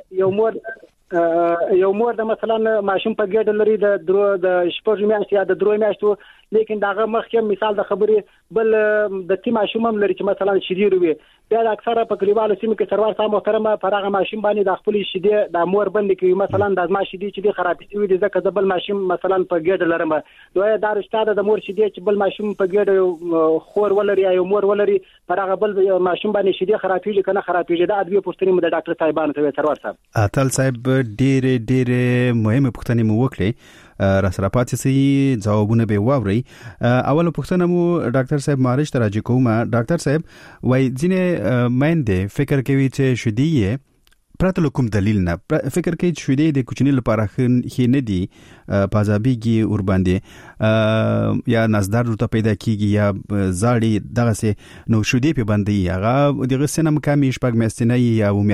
F: مثلا یو مور د مثلا ماشوم په ګډ لري د شپږ میاشتې یا د 3 میاشتو لیکن داغه مخکې مثال د خبرې بل د تی ماشوم هم لري چې مثلا شیدې روي بیا د اکثره په کلیوالو سیمو کې سرور صاحب محترمه پر هغه ماشوم باندې د خپل شیدې د مور باندې کوي. مثلا د ما شیدې چې خراب شي وي ځکه د بل ماشوم مثلا په ګډ لرم دوی دا رښتیا د مور شیدې چې بل ماشوم په ګډ خور ولري یا مور ولري پر هغه بل ماشوم باندې شیدې خرابېږي کنه خرابېږي. دا ادویه پوښتنې مو د ډاکټر صاحبانو ته سرور صاحب.
A: اتل صاحب ډېر مهمه پوښتنې مو وکړې. را سره پاتې سي ځوابونه به واوري. اول پوښتنه مو ډاکټر صاحب مارش تراجه کومه. ډاکټر صاحب وای ځینې مېنده فکر کوي چې شدي پرته کوم دلیل نه فکر کوي چې شدي د کوچنی لپاره خې نه دي پازابيږي ور باندې یا نزدار ورته پیدا کیږي یا زاړي دغه سه نو شدي په باندې هغه دغه سنم کمی شپږ میاشتې یا و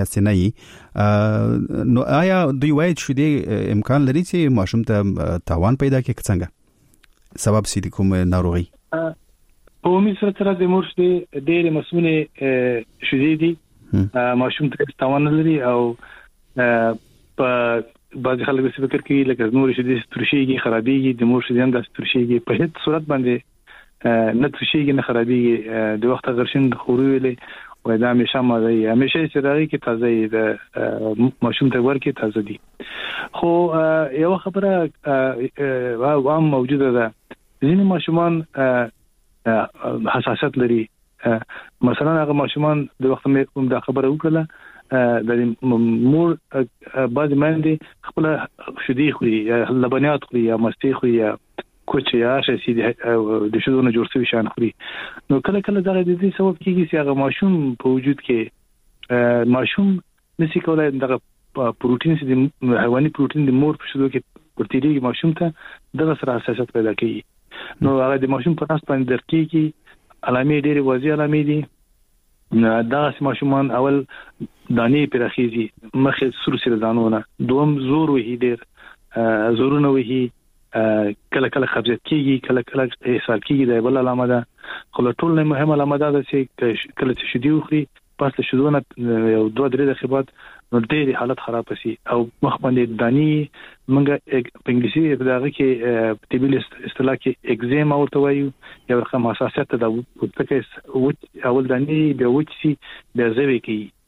A: میاشتې نو آیا دوی وایي چې شدي امکان لري چې ماشوم ته تاوان پیدا کوي څنګه سبب سي کوم ناروغي؟
E: په عمومي سره د مور شدي ډېر مسؤلې شدي دي ماشوم ته تاوان لري او په بعض خلک څه فکر کوي لکه نور شدي ترشيږي خرابيږي د مور شدي هم د ترشيږي په هیڅ صورت باندې نه ترشيږي نه خرابيږي. د وخت غرشن خورولې و دا همیشه مازه همیشه چې راغی کې تازه د ماشوم ته ورکی تازه دي. خو یو خبره عام موجوده ده ځینې ماشومان حساسیت لري. مثلا هغه ماشومان د وخت مې د خبره وکړه د مور بعد باندې خپل شدي خوري یا لبنیات خوري یا مستي خوري یا کوچ یا شي د شودونو جوړ شوی شان خوري. نو کله کله دا د دې سبب کیږي چې هغه ماشوم په وجود کې ماشوم نشي کولای دغه پروتین چې د حیواني پروتین د مور په شودو کې ورتيږي ماشوم ته دغه سره حساسیت پیدا کوي. نو هغه د ماشوم په تاسو باندې درکېږي علامې ډېرې واضح علامې دي دا ماشومان اول دانی پرخیزي مخه سور سره دانونه دوم زور وهي ډیر زورونه وهي کله کله خبرت کیږي کله کله احساس کیږي د بل علامه ده خو ټول نه مهمه علامه ده چې کله چې شدي وخري پس له شدونه یو 2-3 دقیقې بعد نو ډېر حالت خراب شي او مخ باندې دانی منګه په انګلیسي په دغه کې طبي اصطلاح کې اگزیم او توایو یو رقم حساسیت ده وڅ اول دانی بیا وڅ بیا زوي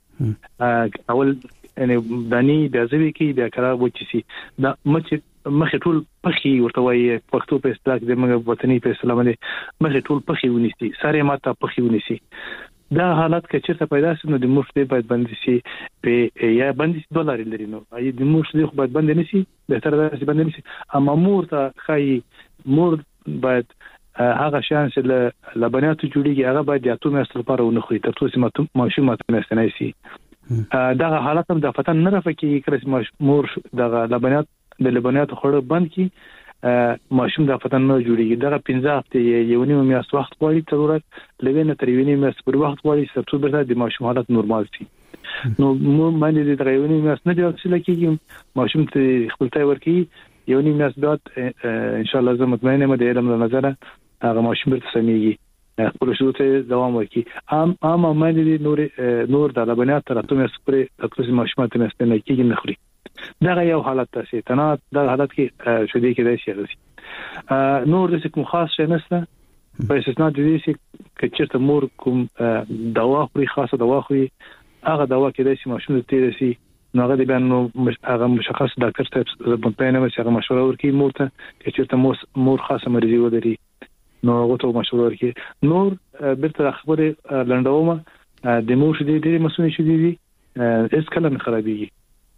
E: کې اول یعنی دانی بیا زوي کې بیا کرا وڅ سي دا مخ ټول پخي ورته وایي پښتو په اصطلاح کې موږ وطني په اصطلاح باندې مخ ټول پخي ونیسي ساري ماته پخي ونیسي دا حالت کې چې څه پیدا شي نو د مور دې باید بند شي په یا بند شي $2 لري نو ای د مور دې خو باید بند نه شي به تر دا شي بند نه شي اما مور ته خای مور باید هغه شان چې لبنیات جوړیږي هغه باید د اتو میاشتو لپاره ونه خوري تر څو چې ماشوم ماته نه شي دا حالت هم د فتن نه رافکې کړي مور د لبنیات خوړ بند کی ماشوم د فتن نه جوړیږي دا 15 هفته یو نیم میاشت وخت غواړي ضرورت لګنه تر یو نیم میاشت پر وخت غواړي چې څو به د ماشوم حالت نورمال شي نو مو باندې د یو نیم میاشت نه دی چې کېږي ماشوم ته خپلتای ورکی یو نیم میاشت بعد ان شاء الله زه مطمئنه یم د علم له نظر هغه ماشوم به سميږي خپل شروع ته دوام وکړي عام باندې نور د لبنیات تر اتو میاشت پورې تاسو ماشوم ته نه کېږي نه خوري دا یو حالت تاسو ته نه دا حالت کې شدي کې دی شي نور د کوم خاص شي نشته په استثناء د دې چې چیرته مور کوم دوا خوري خاصه دوا خوري هغه دوا کې د ماشوم ته تیرسي نو هغه د بیان هغه مشخص ډاکټر ته په پېنه مې هغه مشوره ورکړي مور ته چې چیرته مور خاصه مرزي ولري نو هغه ته مشوره ورکړي نور بیرته خبره لنډومه د مور شدي ډېر مسؤلیت شدي اس کله نه خرابيږي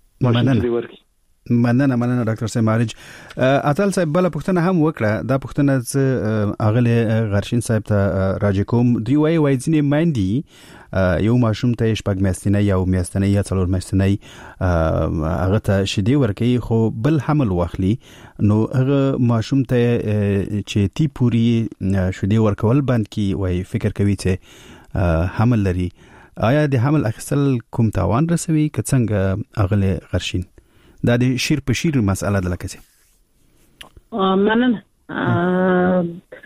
A: مننه ډاکټر صاحب مارج اتل صاحب بل پښتنه هم وکړه دا پښتنه اغله غرشین صاحب ته راځي کوم دی وای ځنی ماندي یو ماشوم ته شپږ میاشتنه یو میاشتنه یا څلور میاشتنه هغه ته شدي ورکی خو بل حمل واخلي نو هغه ماشوم ته چې تی پوری شدي ورکول بند کی وای فکر کوي چې حمل لري آیا د حمل اخیستل کوم تاوان رسوي که څنګه اغله غرشین دا د شیر په شیر مسأله ده لکه
D: مننه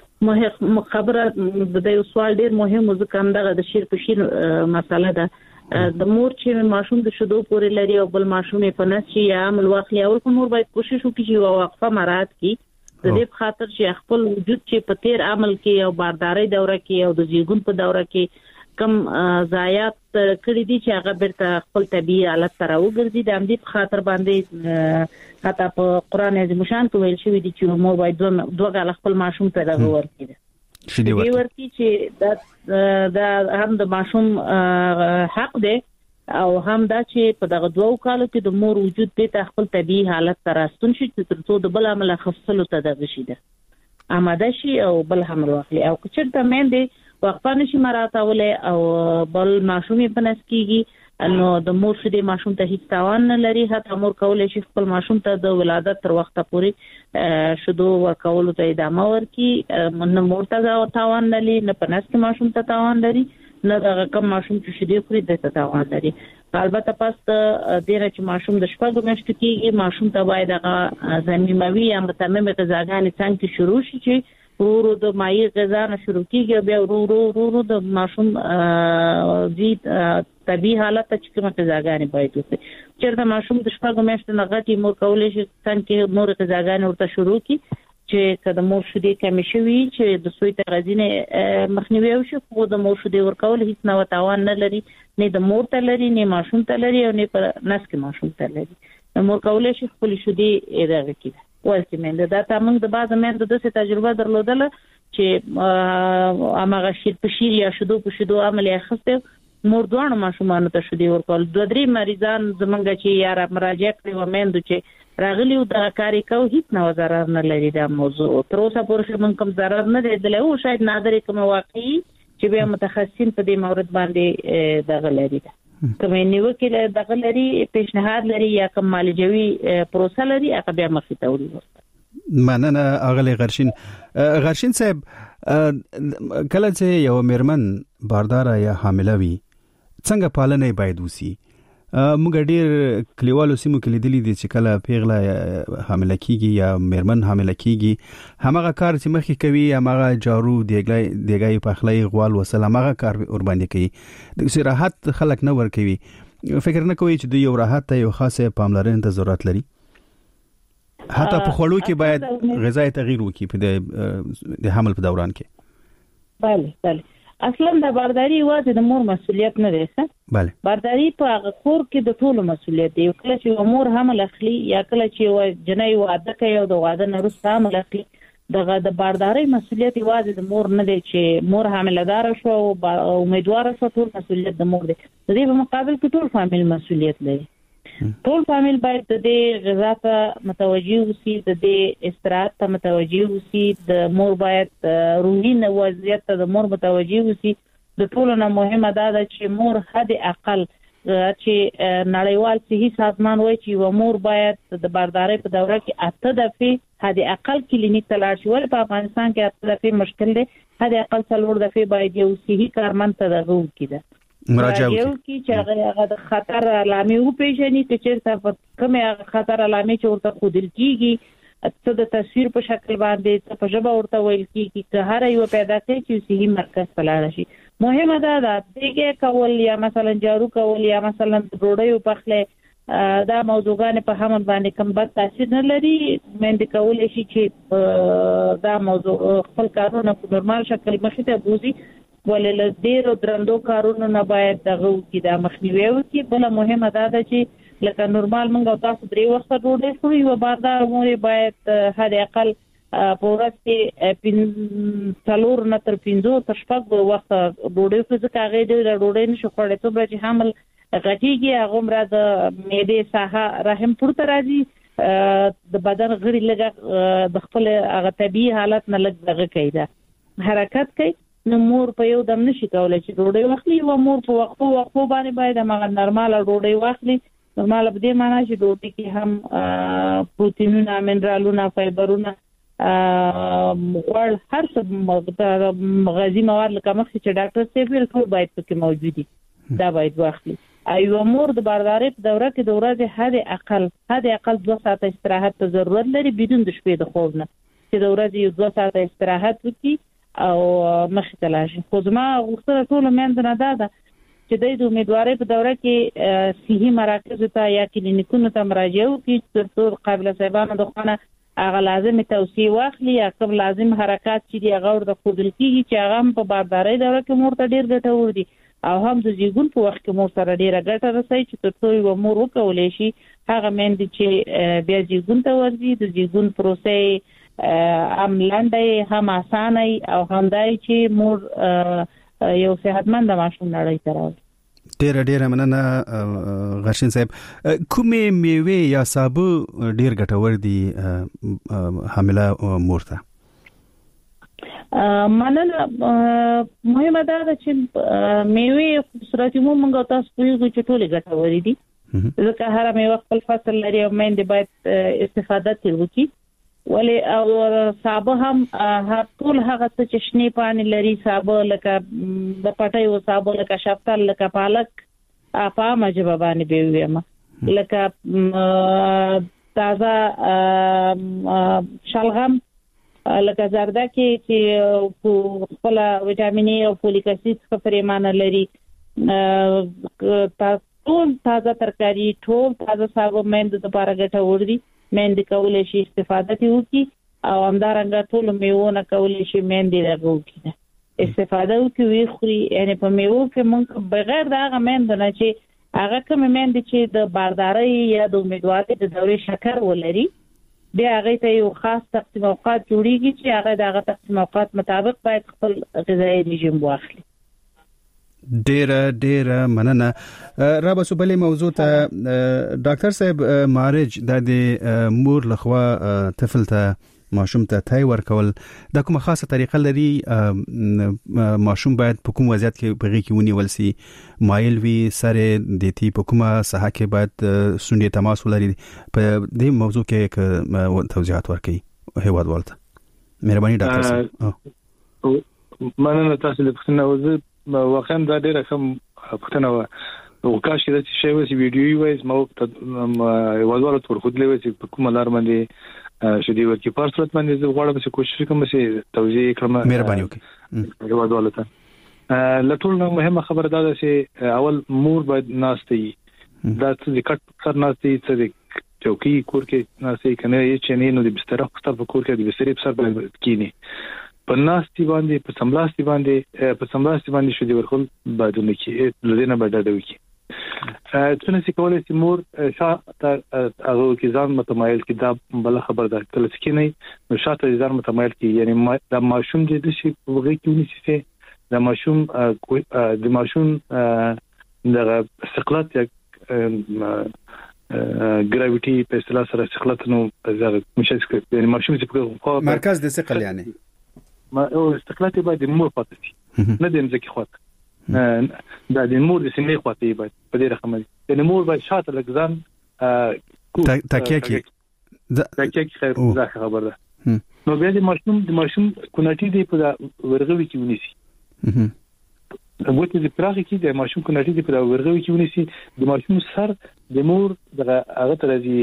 D: خبره د یو سوال ډیر مهم ځکه هم دغه د شیر په شیر مسأله ده د مور چې ماشوم د شیدو پورې لري او بل ماشوم په نس یا عمل واخلي اول کوم مور باید کوشش وکړي چې وقفه مراعات کړي د دې خاطر چې خپل وجود چې په تیر عمل کې او بارداري دوره کې او د زیږون په دوره کې کم ضایعات کړی دي چې هغه برته خپل طبيعي حالت سره وګرځي د همدې په خاطر باندې حتی په قران عظیم شان کې ویل شوی دي چې مور باید دوه غل خپل ماشوم ته دغه ورکړي شدي ورکړي چې دا هم د ماشوم حق دی او هم دا چې په دغه دوه کالو کې د مور وجود ته خپل طبيعي حالت سره ستون شي تر څو د بل عمل خصلو ته دغه شي ده آماده شي او بل حمل واخلي او کچرته مېندې وقفه نشي مراتولې او بل ماشوم په نس کېږي نو د مور شدي ماشوم ته هیڅ تاوان نه لري حتی مور کولای شي خپل ماشوم ته د ولادت تر وخته پورې شدو ورکول ته ادامه ورکړي نه مور ته تاوان نه لري نه په نس کې ماشوم ته تاوان لري نه د کم ماشوم چې شدي خوري د تاوان لري البته پس د دې چې ماشوم د شپږ میاشتو کېږي ماشوم ته باید هغه ضمیموي یا متممه غذاګانې څنګه شروع شي چې ورو د مایع غذا نه شروع کیږي بیا ورو د ماشوم دې طبيعي حالت ته چې کومه غذاګانې باید وي چېرته ماشوم د شپږ میاشتو نه غټي مور کولای شي څنګه مور غذاګانې ورته شروع کی چې کله مور شدي کم شي چې د سوی تغذیه مخنیوي وشي خو د مور شدي ورکول هیڅ نه تاوان نه لري نه د مور ته لري نه ماشوم ته لري او نه پر نس کې ماشوم ته لري مور کولای شي خپل شدي اداره کړي ورته مې دا تاسو د بعض مېندو د تجربه درلودله چې امغه شیر په شیر یا شدو په شدو عملیه خسته مور دوه ماشومان ته شدي ورکول 2-3 مریضان زمونږ چې یار مراجعه کړي و مېندو چې راغلی او د کاری کو هیڅ نه ضرر نه لري دا موضوع تر اوسه پورې موږ کوم ضرر نه لیدل او شاید نادر کوم واقعي چې به متخصصین په دې مورد باندې دغه لري کوم نیوکه دغه لري پیشنهاد لري یا کوم مالجوي پروسه لري هغه بیا مخې ته وړي
A: مننه اغلی غرشین صاحب کله چې یو میرمن باردار یا حامله وي څنګه پالنه باید وسی. موږ ډیر کلیوالو سیمو کې لیدلې دي چې کله پیغله حامله کیږي یا میرمن حامله کیږي همغه کار چې مخکې کوي همغه جارو دیګای پخلی غوال وسل همغه کار ور باندې کوي. د راحت خلک نه ور کوي. فکر نه کوي چې د یو راحت ته یو خاصه پاملرنه ته ضرورت لري. حتی په خوړو کې باید غذایی تغییر وکړي په د حمل په دوران کې.
D: بله اصلا د بارداری واجب د مور مسؤلیت نه دی.
A: بله
D: بارداری په هغه کور کې د ټولو مسؤلیت دی. کله چې مور حمل اخلي یا کله چې جنۍ واده کوي او د واده نه وروسته حمل اخلي د بارداری مسؤلیت واجب د مور نه دی چې مور حامله دار شو او امیدوار شو. ټول مسؤلیت د مور دی. د دې په مقابل کې ټول فامیل مسؤلیت لري. ټول فامیل باید د غذا ته متوجه وي، د استراحت ته متوجه وي، د مور باید روحي وضعیت ته د مور متوجه وي. د ټولو نه مهمه دا ده چې مور حد اقل چې نړیوال صحي سازمان وایي چې مور باید د بارداری په دوره کې 8 دفعې حد اقل کلینیک ته لاړ شي. ولې په افغانستان کې 8 دفعې مشکل دی؟ حد اقل 4 دفعې باید یو صحي کارمند ته دغه وکړي
A: مراجعه
D: وکړي چې هغه د خطر علامې وپېژني چې چیرته کومه خطر علامې چې ورته خودل کیږي څه د تصویر په شکل باندې په ژبه ورته ویل کیږي چې هر یو پیدا کوي چې صحي مرکز پلاړ شي. مهمه ده دغه کول یا مثلا جارو کول یا مثلا ډوډۍ پخله دا موضوعګان په حمل باندې کوم بد تاثیر نه لري. مند کول شي چې دا موضوع خپل کارونه په نورمال شکل مخې ته بوزي. ولله ډیرو درندو کارونه نه باید دغه کې د مخنیوي وکړي. بل مهمه ده چې لکه نورمال موږ تاسو 3 وخت ډوډۍ خوري او باردار مور باید حد اقل په ورځ کې 4 نه تر 5 تر 6 وخت ډوډۍ خوري. ځکه هغه د ډوډۍ نشو خوړې ته چې حمل غټيږي هغه مراد معده ساحه رحم پورته راځي د بدن غړي لګه د خپل هغه طبيعي حالت نه لګ دغه کوي حرکت کوي. نو مور په یو دم نشي کولای چې ډوډۍ واخلي او مور په وقفو باندې باید هغه نورمال ډوډۍ واخلي. نورمال به دې معنی چې ډوډۍ کې هم پروتینونه، منرالونه، فایبرونه ور هر څه غذایی مواد لکه مخکې چې ډاکټر سیفل ټول باید پکې موجود دي. دا باید واخلي. ایو مور د بارداری په دوره کې د ورځې حد اقل 2 ساعته استراحت ته ضرورت لري بدون د شپې د خوب نه، چې د ورځې 2 ساعته استراحت وکړي او مخې ته لاړ شي. خو زما غوښتنه ټولو میندو نه ده چې د امیدوارۍ په دوره کې صحي مراکزو ته یا کلینیکونو ته مراجعه وکړي ترڅو قابل صاحبانو د خونه هغه لازم توصیه واخلي یا کوم لازم حرکات چې دی هغه ورته ښودل کیږي چې هغه په بارداری دوره کې مور ته ډیر ګټور دي او هم د زیږون په وخت کې مور سره ډیره ګټه رسوي چې ترڅو یو مور وکولای شي هغه میندې چې بیا زیږون ته ورځي د زیږون پروسې هم لنډه هم اسانه او هم دای چې مور یو صحتمند ماشوم نړۍ ته راوړي.
A: ډیر مننه غرشین صاحب. کومې میوه یا سابه ډیر ګټور دي حامله مور ته؟
D: مننه. مهمه ده چې میوه صورت عموم موږ تاسو په یو چې ټولې ګټور دي ځکه هر میوه خپل فصل لري او مېندې باید استفاده وکړي. ولی او سابه هم ټول هغه څه چې شنه پانی لري سابه لکه د پټي او سابه لکه شفتال لکه پالک په مجبه باندې به ویم لکه تازه شلغم لکه زردکي چې خپل وټامین ای او فولیک اسید څخه پریمانه لري. ټول تازه ترکاری ټول تازه سابه مېندو لپاره ګټور دي. مېندې کولای شي استفاده وکړي او همدارنګه ټول میوونه کولای شي مېندې راغوکي استفاده وکړي خوري. یعنی په میوه کې موږ بغیر دا هغه مېندو نه چې هغه کوم مېندې چې د بارداری یا د امیدوارۍ د دورې شکر ولري بیا هغه ته یو خاص تقسیم اوقات جوړیږي چې هغه دغه تقسیم اوقات مطابق باید خپل غذایی رژیم واخلي.
A: ډیر مننه. را به سوبلې موضوع ته ډاکټر صاحب مارج د مور لخوا طفل ته ماشوم ته تای ورکول د کومه خاصه طریقه لري؟ ماشوم باید په کوم وضعیت کې بغي کې ونیول سي؟ مایل وی سره دتی په کومه ساحه کې باید سونډې تماس ولري؟ په دې موضوع کې توضیحات ورکړي هیواد والته. مهرباني ډاکټر صاحب.
E: مننه تاسو له پښتنه واقعا دا ډیره کوم پښتنه وکاش کې د شی وسی ویډیو وایز مو وځوالو تر خود لوي چې کوم لار باندې شدي ورکی په صورت باندې زه غواړم چې کوشش کوم چې توضیح کړم.
A: مهرباني وکړئ.
E: وځوالو ته لټول نو مهمه خبره ده چې اول مور باید ناشتي دا چې کټ سر ناشتي چې چوکي کور کې ناشتي کنه چې نه نو د بستر خپل په کور کې د بستر په سر باندې کینی په ناشتي باندې په سملاستی باندې شدي ورکول باندې کې لدینه بدل وکي. څنګه چې کولای شي مور شاته هغه کې ځان متمایل کې دا بل خبر ده کله چې نه نو شاته ځان متمایل کې یعنی دا ماشوم د شي وګړي کې ونیسي دا ماشوم د استقلال یا ګراویټي په اصطلاح سره استقلال نو زغ مشکل یعنی ماشوم چې په
A: مرکز د ثقل یعنی
E: ما او استقلال باید مور پاتې نه د مځکه خواته دا د مور د سیمې خواته باید په دې رقم دي د مور باید شاته لګزان
A: تکیه
E: خیر دا خبر ده نو بیا د ماشوم کوناټي دی په ورغوي کې ونیسي وګورئ چې پراخه کې د ماشوم کوناټي دی په ورغوي کې ونیسي د ماشوم سر د مور دغه هغه تر دي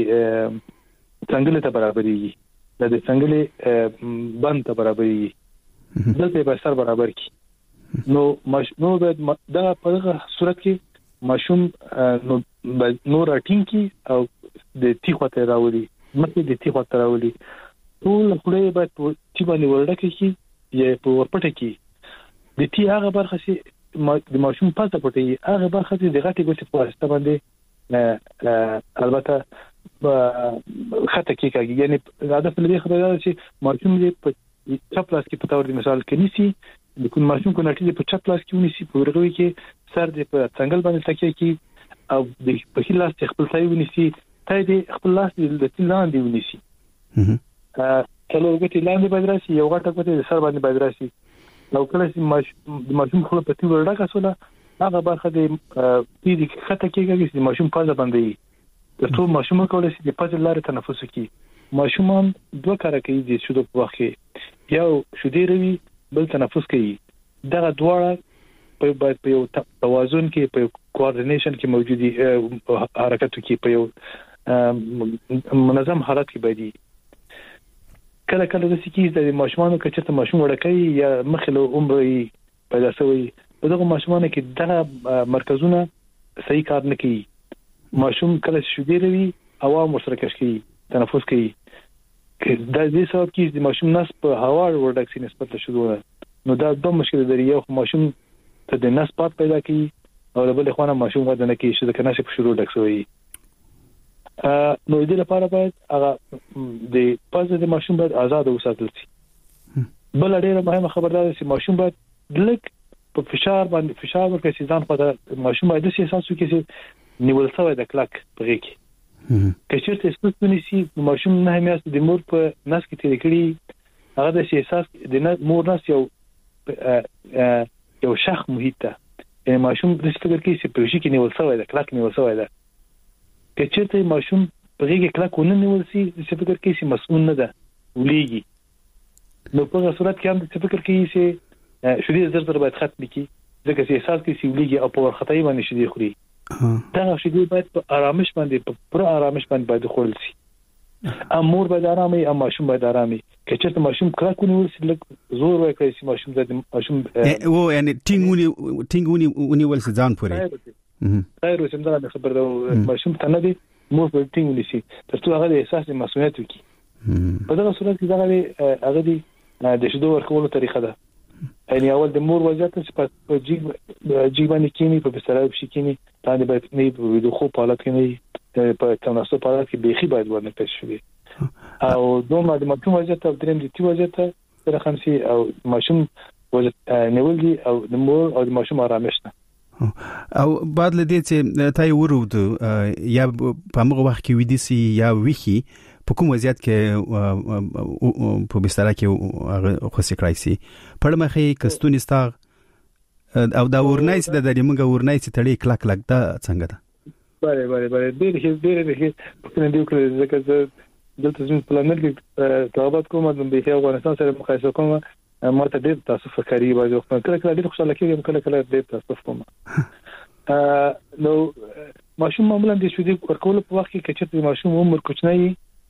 E: څنګه ته برابرېږي د څنګه بند ته برابرېږي دلته به سر برابر کی نو باید دا په هغه صورت کې ماشوم نو راټینګ کی او د تیخوته راولي مکه د تیخوته راولي ټول خلې باید چې باندې ورډکه کی یا په ورپټه کی د تی هغه برخه چې د ماشوم پاتې پټي هغه برخه چې د غټي ګوتې په واسطه باندې البته خطه کې کوي یعنی دا په دې خبره ده چې ماشوم دې په چپلاس کې په تور دی مثال کې نيسي د کوم ماشوم کو نټي په چپلاس کې ونيسي په ورغوي کې سر دې په څنګل باندې تکیه کې او د په خلاص خپل ځای ونيسي ته دې خپل لاس د تلان دی ونيسي کله وګورئ لاندې باید راشي یو غټه کوته د سر باندې باید راشي نو کله چې ماشوم خپل په تیور ډکه سوله هغه برخه د دې خطه کې چې ماشوم پازه باندې د ټول ماشوم کولای شي د پازه لارې تنفس وکړي. ماشومان دوه کار کوي د شودو په وخت کې یو شودي روي بل تنفس کوي دا دواړه په یو توازن کې په کوارډینیشن کې موجودي حرکت کې په یو منظم حالت کې باندې کله کله د سکیز د ماشومان کچته ماشوم وړکې یا مخله عمرې پیدا شوی دغه ماشومان کې دغه مرکزونه صحیح کار نه کوي ماشوم کله شودي روي هوا مشترک کوي تنفس کوي دا دې سبب کې د ماشوم نس په هوا ورډکسي نسبت له شودو نو دا دوه مشکل لري یو ماشوم ته د نس پات پیدا کوي او بل خوانه ماشوم غوډه نه کوي چې د کناشه په شروع ډکسوي نو دې لپاره باید هغه د پازه د ماشوم باید آزاد وساتل شي. بل ډیره مهمه خبر ده چې ماشوم باید لک په فشار ورکړي چې ځان په ماشوم باید د احساس وکړي چې نیول شوی د کلک په کې کچېرته سپورت ونیسي ماشوم نه همیاست د مور په نس کې تیر کړي هغه د احساس د مور نس یو شخ محیط ته ماشوم د فکر کې چې په شي کې نیول شوی د کلک نیول شوی ده کچېرته ماشوم په کې کلک ونه نیول شي د فکر کې چې مسؤل نه ده ولېږي نو په صورت کې هم د فکر کې چې شودي زر باید ختم کړي ځکه چې احساس کې چې ولېږي او په ورختای باندې شودي خوري دا شودي باید په آرامش باندې پر آرامش باندې خورل شي امور باید آرامي او ماشوم باید آرامي کچېرته ماشوم کراکونه ورسې لږ زور ورکړي چې ماشوم زاد ماشوم
A: او یعنی ټینګونی ول ځان پورې
E: خیر وسم دا خبر ده ماشوم ته نه دي مور په ټینګونی شي ترڅو هغه احساس مسؤلیت وکړي په دغه صورت کې دا هغه دي د شودو ورکولو طریقه ده یعنی اول د مور وضعیت چې په جیب باندې کینی په بستر کې کینی باندې باید نه د خو په حالت کې نه په تناسب په حالت کې بيخي باید ورنه پېښ شي او دوه د ماشوم وضعیت او دریم د تی وضعیت سره خمسي او ماشوم وضعیت نیول دي او د مور او د ماشوم آرامش نه
A: او بعد لدې چې تای ورود یا په موږ وخت کې ودی سي یا ویخي په کوم وضعیت کې په بستر کې خوسي کرایسي پړمخې کستونی ستار او دا ورنایس د موږ ورنایس تړي کلک دا څنګه ده
E: بله ډېر په کنه دیو کړی ځکه دلته زموږ پلانل کې تابعات کوم د بهي افغانستان سره مقایسه کوم ما ته ډېر تاسو فکرې وایي کله ډېر خوشاله کېږم کله ډېر تاسو کوم نو ماشوم معمولا د شودي ورکول په وخت کې چې ماشوم عمر کوچنی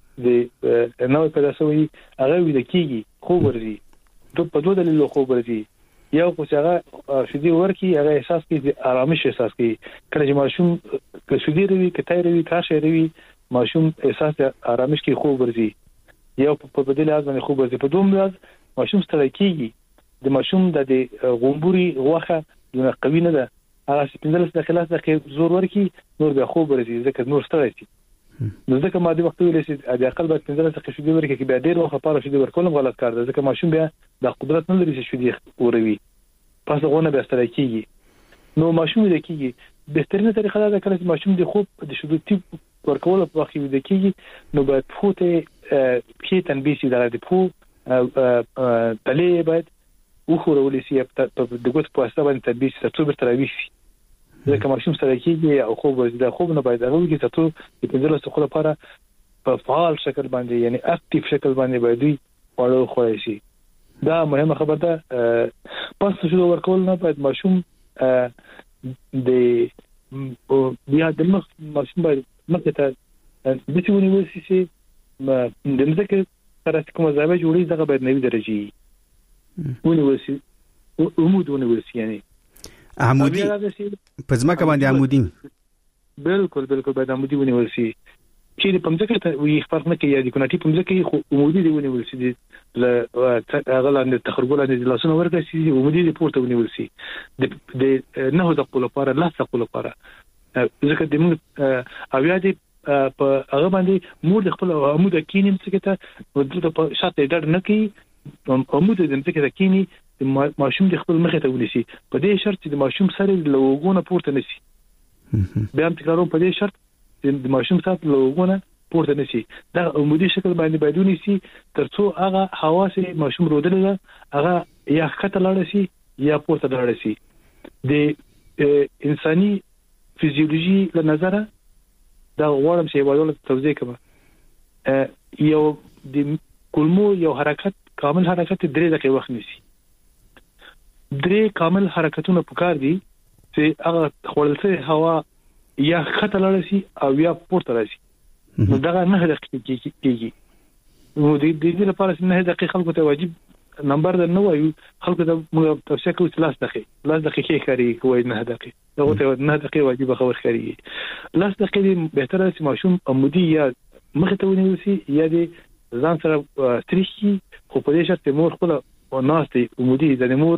E: د نوې پیدا شوی هغه ویل کېږي خو ورزي په دوه دلیلو خو ورزي یو چې هغه شودي ورکی هغه احساس کوي آرامش احساس کوي کله چې ماشوم شودي روي کتای روي کاشه روي ماشوم احساس آرامش کوي خو ورزي یو په بدیل از باندې خو ورزي په دوم لاز ماشوم ستړی کېږي د ماشوم د غومبوري غوخه د قوی نه ده هغه سپیندل د خلاص د زور ورکی نور به خوب ورزي ځکه نور ستړی شي نو ځکه ما دی وخت ویل چې د عقل باید سپیندل څخه شودي ورکی کې به ډیر وخت لپاره شودي ورکولم غلط کار ده ځکه ماشوم بیا د قدرت نه لري چې شودي وروي پس غونه به ستړی کیږي نو ماشوم د کیږي بهترینه طریقه ده کله چې ماشوم د خوب د شودي ټیپ ورکول په وخت کې د کیږي نو باید فوته کې تنبیه د پو تلې باید وخورولې سي په دغه په واسطه باندې تدبیر ستو به تراوي شي ځکه ماشوم سره کېږي او خوب د خوب نه باید هغه کې ستو د پنځله څخه لپاره په فعال شکل باندې یعنی اکټیو شکل باندې باید وړو خوړی شي دا مهمه خبره ده پس شو ورکول نه باید ماشوم د بیا د ماشوم باید مکه ته د څه ونیول شي د مزکه سره کومه ځای جوړی دغه باید نوي درجه ونیول ونیول یعنی عمودي
A: په ځمکه باندې عمودي
E: بالکل باید عمودي ونیول شي چې په ځمکه ته وي فرق نه کوي د کوناټي په ځمکه خو عمودي ونیول شي د غلان تخرګول د لاسونو ورګه شي عمودي پورته ونیول شي د نه د خپل لپاره لا څه لپاره ځکه د موږ اویا دي په هغه باندې مور د خپل عمود کینیم څخه ته د شاته ډډ نه کوي عمود د ځمکه ته کینی ماشوم د خپل مخه ته ونیسي په دې شرط چې د ماشوم سره لوګونه پورته نشي بیا هم تکرارو په دې شرط چې د ماشوم سره لوګونه پورته نشي دا عمودي شکل باندې باید ونیسي ترڅو هغه حواس ماشوم رودل هغه یا خطر لاړ شي یا پورته لاړ شي د انساني فزیولوژي له نظره دا غواړم چې یو توضیح کوم یو د کولمو یو حرکت کامل حرکت 3 دقیقې وخت نیسي 3 کامل حرکتونه پکار دي چې هغه خپلسه هوا یا خطر لاړ شي او یا پورته راشي نو دا نه دقیقې کیږي نو د دې لپاره چې نه دقیقې خلکو ته واجب نمبر در نه وایو خلکو ته موږ توصیه کوو چې 10 دقیقې کاری کوي نه دقیقې دغه ته نه دقیقې واجب خبر کاری 10 دقیقې بهتره چې ماشوم عمودي یا مخ ته ونیول شي یا د ځان سره تریخي خو په دې شرط مور خپل او ناستي عمودي د مور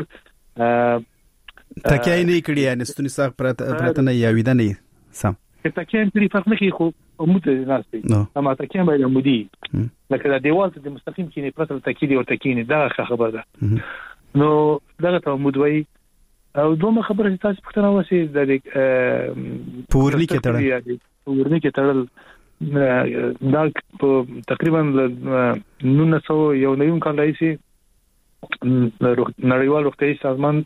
A: تکای نه کړی یعنی ستونی ساق پرته نه یا ویده نه سم
E: تکای په فرق نه کې خو عمودي ناستي اما تکای باید عمودي لکه د دیوال ته د مستقیم کې نه پرته تکای دی او تکای نه دا خبره ده نو دغه ته عمود وای او دومره خبره چې تاسو پښتنه وسی د
A: پورنی کې تړل دا تقریبا 1990 کال راځي نړیوال روغتیايي سازمان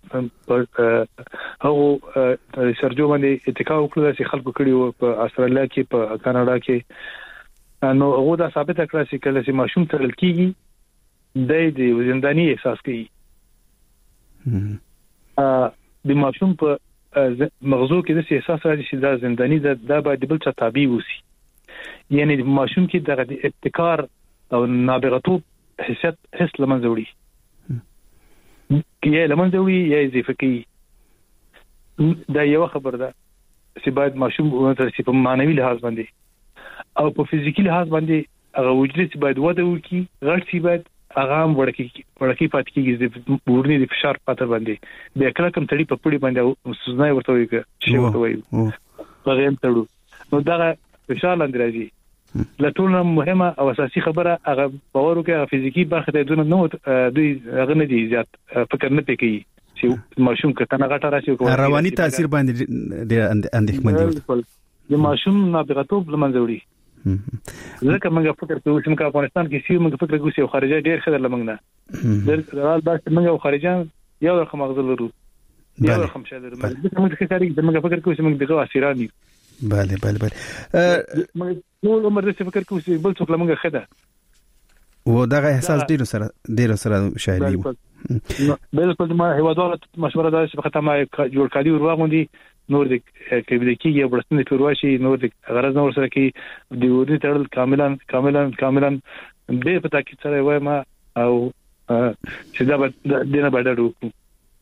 A: هغه سرجو باندې اتکا وکړه چې خلکو کړي په استرالیا کې په کاناډا کې نو هغه دا ثابت کړه چې کله چې ماشوم تړل کیږي د زنداني احساس کوي د ماشوم په مغزو کې د احساس راځي چې دا زنداني دا باید بل څه تابع وسی یعنی د ماشوم کې د ابتکار او نابغتوب حس لمنځه وړي یا لمنځه وړي یا اضافه کوي دا یو خبر ده چې باید ماشوم ورته په معنوي لحاظ باندې او په فزیکی لحاظ باندې هغه وجود چې باید وده وکړي غړ شي باید هغه وړکی پات کیږي د ورني د فشار پاتې باندې د کله کم تړي په پړي باندې سوزنای ورته وي چې ورته وي په غیم تړو نو دا فشار لاندې راځي لټونه مهمه او اساسي خبره هغه باور وکړي فزیکی برخه ته دونه نو دوی هغه نه دي زیات فکر نه پکې چې ماشوم کته غټه راشي رواني تاثیر باندې د اندېښمن
E: دي د ماشوم نابغتوب لمنځه وړي ځکه موږ فکر کوو چې موږ افغانستان کې سیو موږ فکر کوو چې خارجه ډېر خدای لمنګ نه درال دا چې موږ خارجان یو رقم مغزل لرو یو رقم شاله لرو موږ فکر کوو چې موږ دغه اسیرانی
A: بله
E: نو عمر دې فکر کوي چې بل څوک لمنګه خده
A: و دغه احساس ډیر سره شاهدي
E: بالکل ما هیوادوالو مشوره ده چې په خاطر ما جوړ کړی ورغوندي نور د کېبل کېږي برسنه پیرواشي نور د غرض نور سره کې د ورني تړل کاملا به پتا کې سره وای ما او چې دا دینه باندې وکړو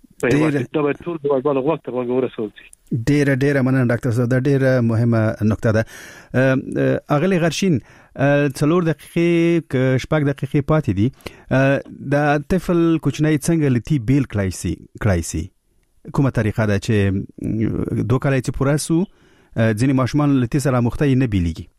A: ډیره مننه ډاکټر صاحب دا ډیره مهمه نقطه ده اغلی غرشین 4 دقیقې شپږ دقیقې پاتې دي د طفل کوچنی څنګه لتی بیل کلایسي کومه طریقه ده چې 2 کال چې پوره سو ځینې ماشومان لتی سره مختلف نه بیليږي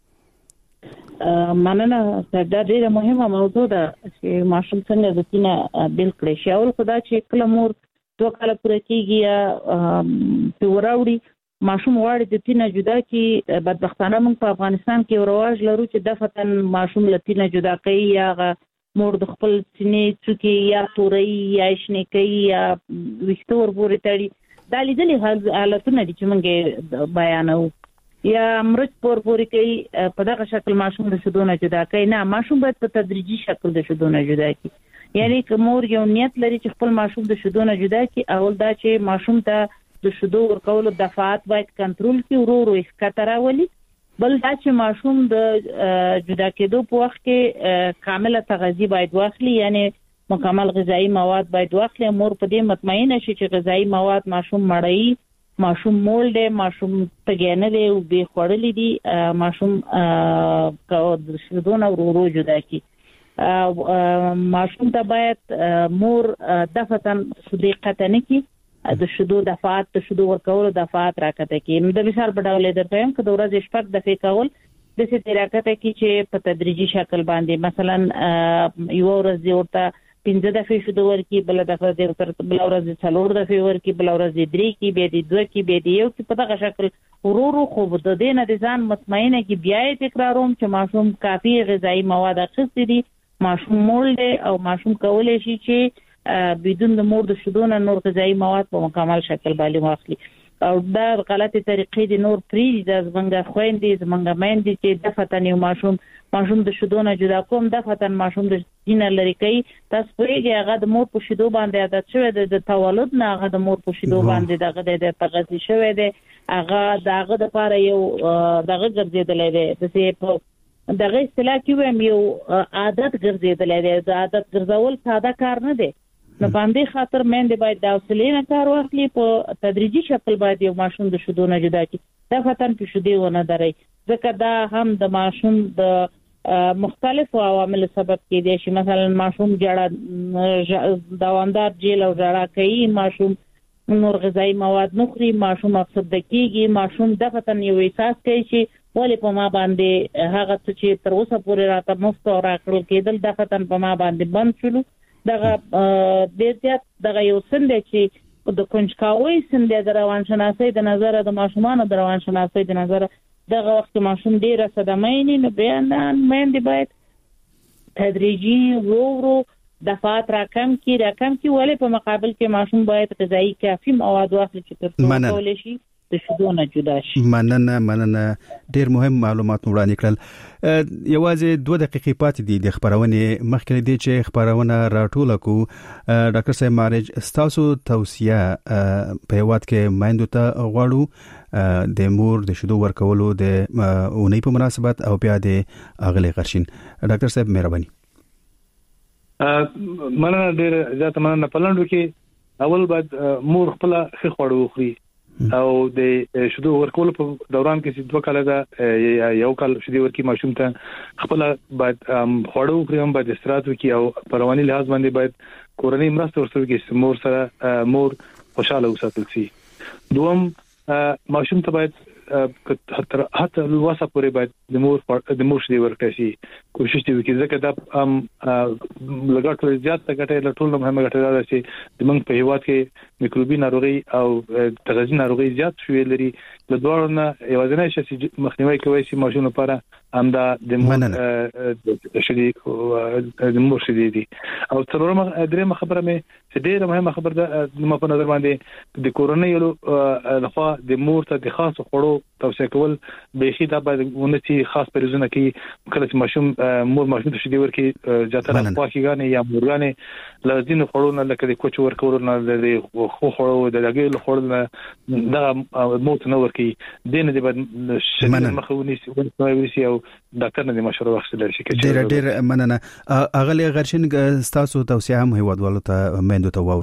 D: مننه دا ډیره مهمه موضوع ده چې ماشوم څنګه د تینه بیل کړي شي اول خدا چې کله مور 2 کال پوره کېږي یا پیوراوړي ماشوم غواړي د تینه جدا کی بدبختانه موږ په افغانستان کې رواج لرو چې دفتن ماشوم لتینه جدا کوي یا مور د خپل سینې څوکي یا توري یا شنیکي یا وښتور پورې تړي دا لیدلې حالتونه دي چې موږ بیانو یا مرچ پورې کوي په دغه شکل ماشوم د شودونه جدا کوي نه ماشوم باید په تدریجي شکل د شودونه جدا کوي یعنی که مور یو نیت لري چې خپل ماشوم د شودونه جدا کوي اول دا چې ماشوم ته د شودو ورکولو دفعات باید کنټرول کړي ورو ښکته راولي بل دا چې ماشوم د جدا کېدو په وخت کې کامله تغذیه باید واخلي یعنی مکمل غذایی مواد باید واخلي مور په دې مطمئنه شي چې غذایی مواد ماشوم مړی ماشوم مول دی ماشوم تګینه دی او به خورلې دي ماشوم د شودونه ورو جدا کوي ماشوم ته باید مور دفتن صدیقه نه کی د شودو دفعات د شودو ورکولو دفعات راکته کی د مثال په ډول درته هم که د ورځې شپږ دفعې کول د څه راکته کی چې په تدریجي شکل باندې مثلا یو ورځ دی ورته 15 دفعې شودو ورکی بل دفعه دی ورته بل ورځ 4 دفعې ورکی بل ورځ 3 کی به دی 2 کی به دی یو کی په دغه شکل ورو خو د دې نه ځان مطمئنه کی بیا تکراروم چې ماشوم کافي غذایی مواد اخیستي دي ماشوم مول دی او ماشوم کولای شي چې بدون د مور د شودونه نور غذایی مواد په مکمل شکل باندې واخلي او دا غلطه طریقې دي نور پری د زمنګ خويندې زمنګ مېندې چې د فتن یو ماشوم د شودونه جدا کوم د فتن ماشوم د دینه لري کوي تاسو پرېږه هغه د مور په شودو باندې عادت شوی د تولد نه هغه د مور په شودو باندې دغه د تغذیه شوی دی هغه دغه د لپاره یو دغه ګرځیدل دی د څه دغه اصطلاح کې یو عادت ګرځیدل دی د عادت ګرځول ساده کار نه دی نو باندې خاطر مېندې باید د حوصله نه کار واخلي په تدریجي شکل باید یو ماشوم د شودونه جدا کړي دا فتن په شودي ونه دري ځکه دا هم د ماشوم د مختلفو عوامل سبب کېدای شي مثلا ماشوم جړه دوامدار جیل او جړه کوي ماشوم نور غذایی مواد نخري ماشوم افسرده کېږي ماشوم د فتن یو احساس کوي چې ولی په ما باندې هغه چې تر اوسه پورې راته مفت او راکړل کېدل د فتن په ما باندې بند شول دغه د زیات دغه یو سند چې د کنجکاوي سند د روانشناسي د نظر د ماشومان د روانشناسي د نظر دغه وخت ماشوم ډیره صدمه نه بیان مېندې باید تدریجي ورو دفعات راکم کی ولی په مقابل کې ماشوم باید غذایی کافي مواد واخلي چې تر ټولو شي د شودونه جدا شي
A: مننه ډیر مهم معلومات وړاندې کړل یوازې 2 دقیقې پاتې دي د خبرونه مخکې دي چې خبرونه راټول کو ډاکټر صاحب مارج تاسو توصيه په هیواد کې مایندو ته غواړو د مور د شودو ورکولو د اونۍ په مناسبت او بیا د اغلی غرشین ډاکټر صاحب مهرباني
E: مننه ډیر زیات مننه پلانډو کې اول بعد مور خپل خخوړو خوري او د شودو ورکول په دوران کې 2 کال دا یو کال شودي ورکی ماشوم ته خپل بعد خوړو خورم بعد استراحت وکي او پرواني لحاظ باندې باید کورنۍ مرسته ورسره کې مور سره مور خوشاله وساتل شي دوم ماشوم ته باید حتی الواسه پورې باید د مور شودي ورکړي شي کوشش دی وکړي ځکه دا لګټ زیات ټکټه له ټول مهمه ګټه ده چې د موږ په هیواد کې میکروبي ناروغي او تغذیه ناروغي زیات شوې لري له دوړو نه یوازینی شي چې مخنیوي کوي چې ماشوم لپاره همدا د شدي د مور شدي دي او څلورم درېمه خبره مې چې ډېره مهمه خبره ده په نظر باندې د کورنۍ لخوا د مور ته د خاص خوړو توصيه کول به شي دا باید ونتي خاص پرېزونه کې کله چې ماشوم ماشوم ته شي ورکی جاتره خواخیګانې یا مورګانې لازم خورونه لکه د کوچ ورکول نه د خو خورو د لګي خورل دا موت نه ورکی دین دې باید شمن مخونی سي او ډاکټر نه مشوره واخلي شي
A: ډېر مننه اغلی غرشن تاسو توصيه هم هیوادوالو ته مندو ته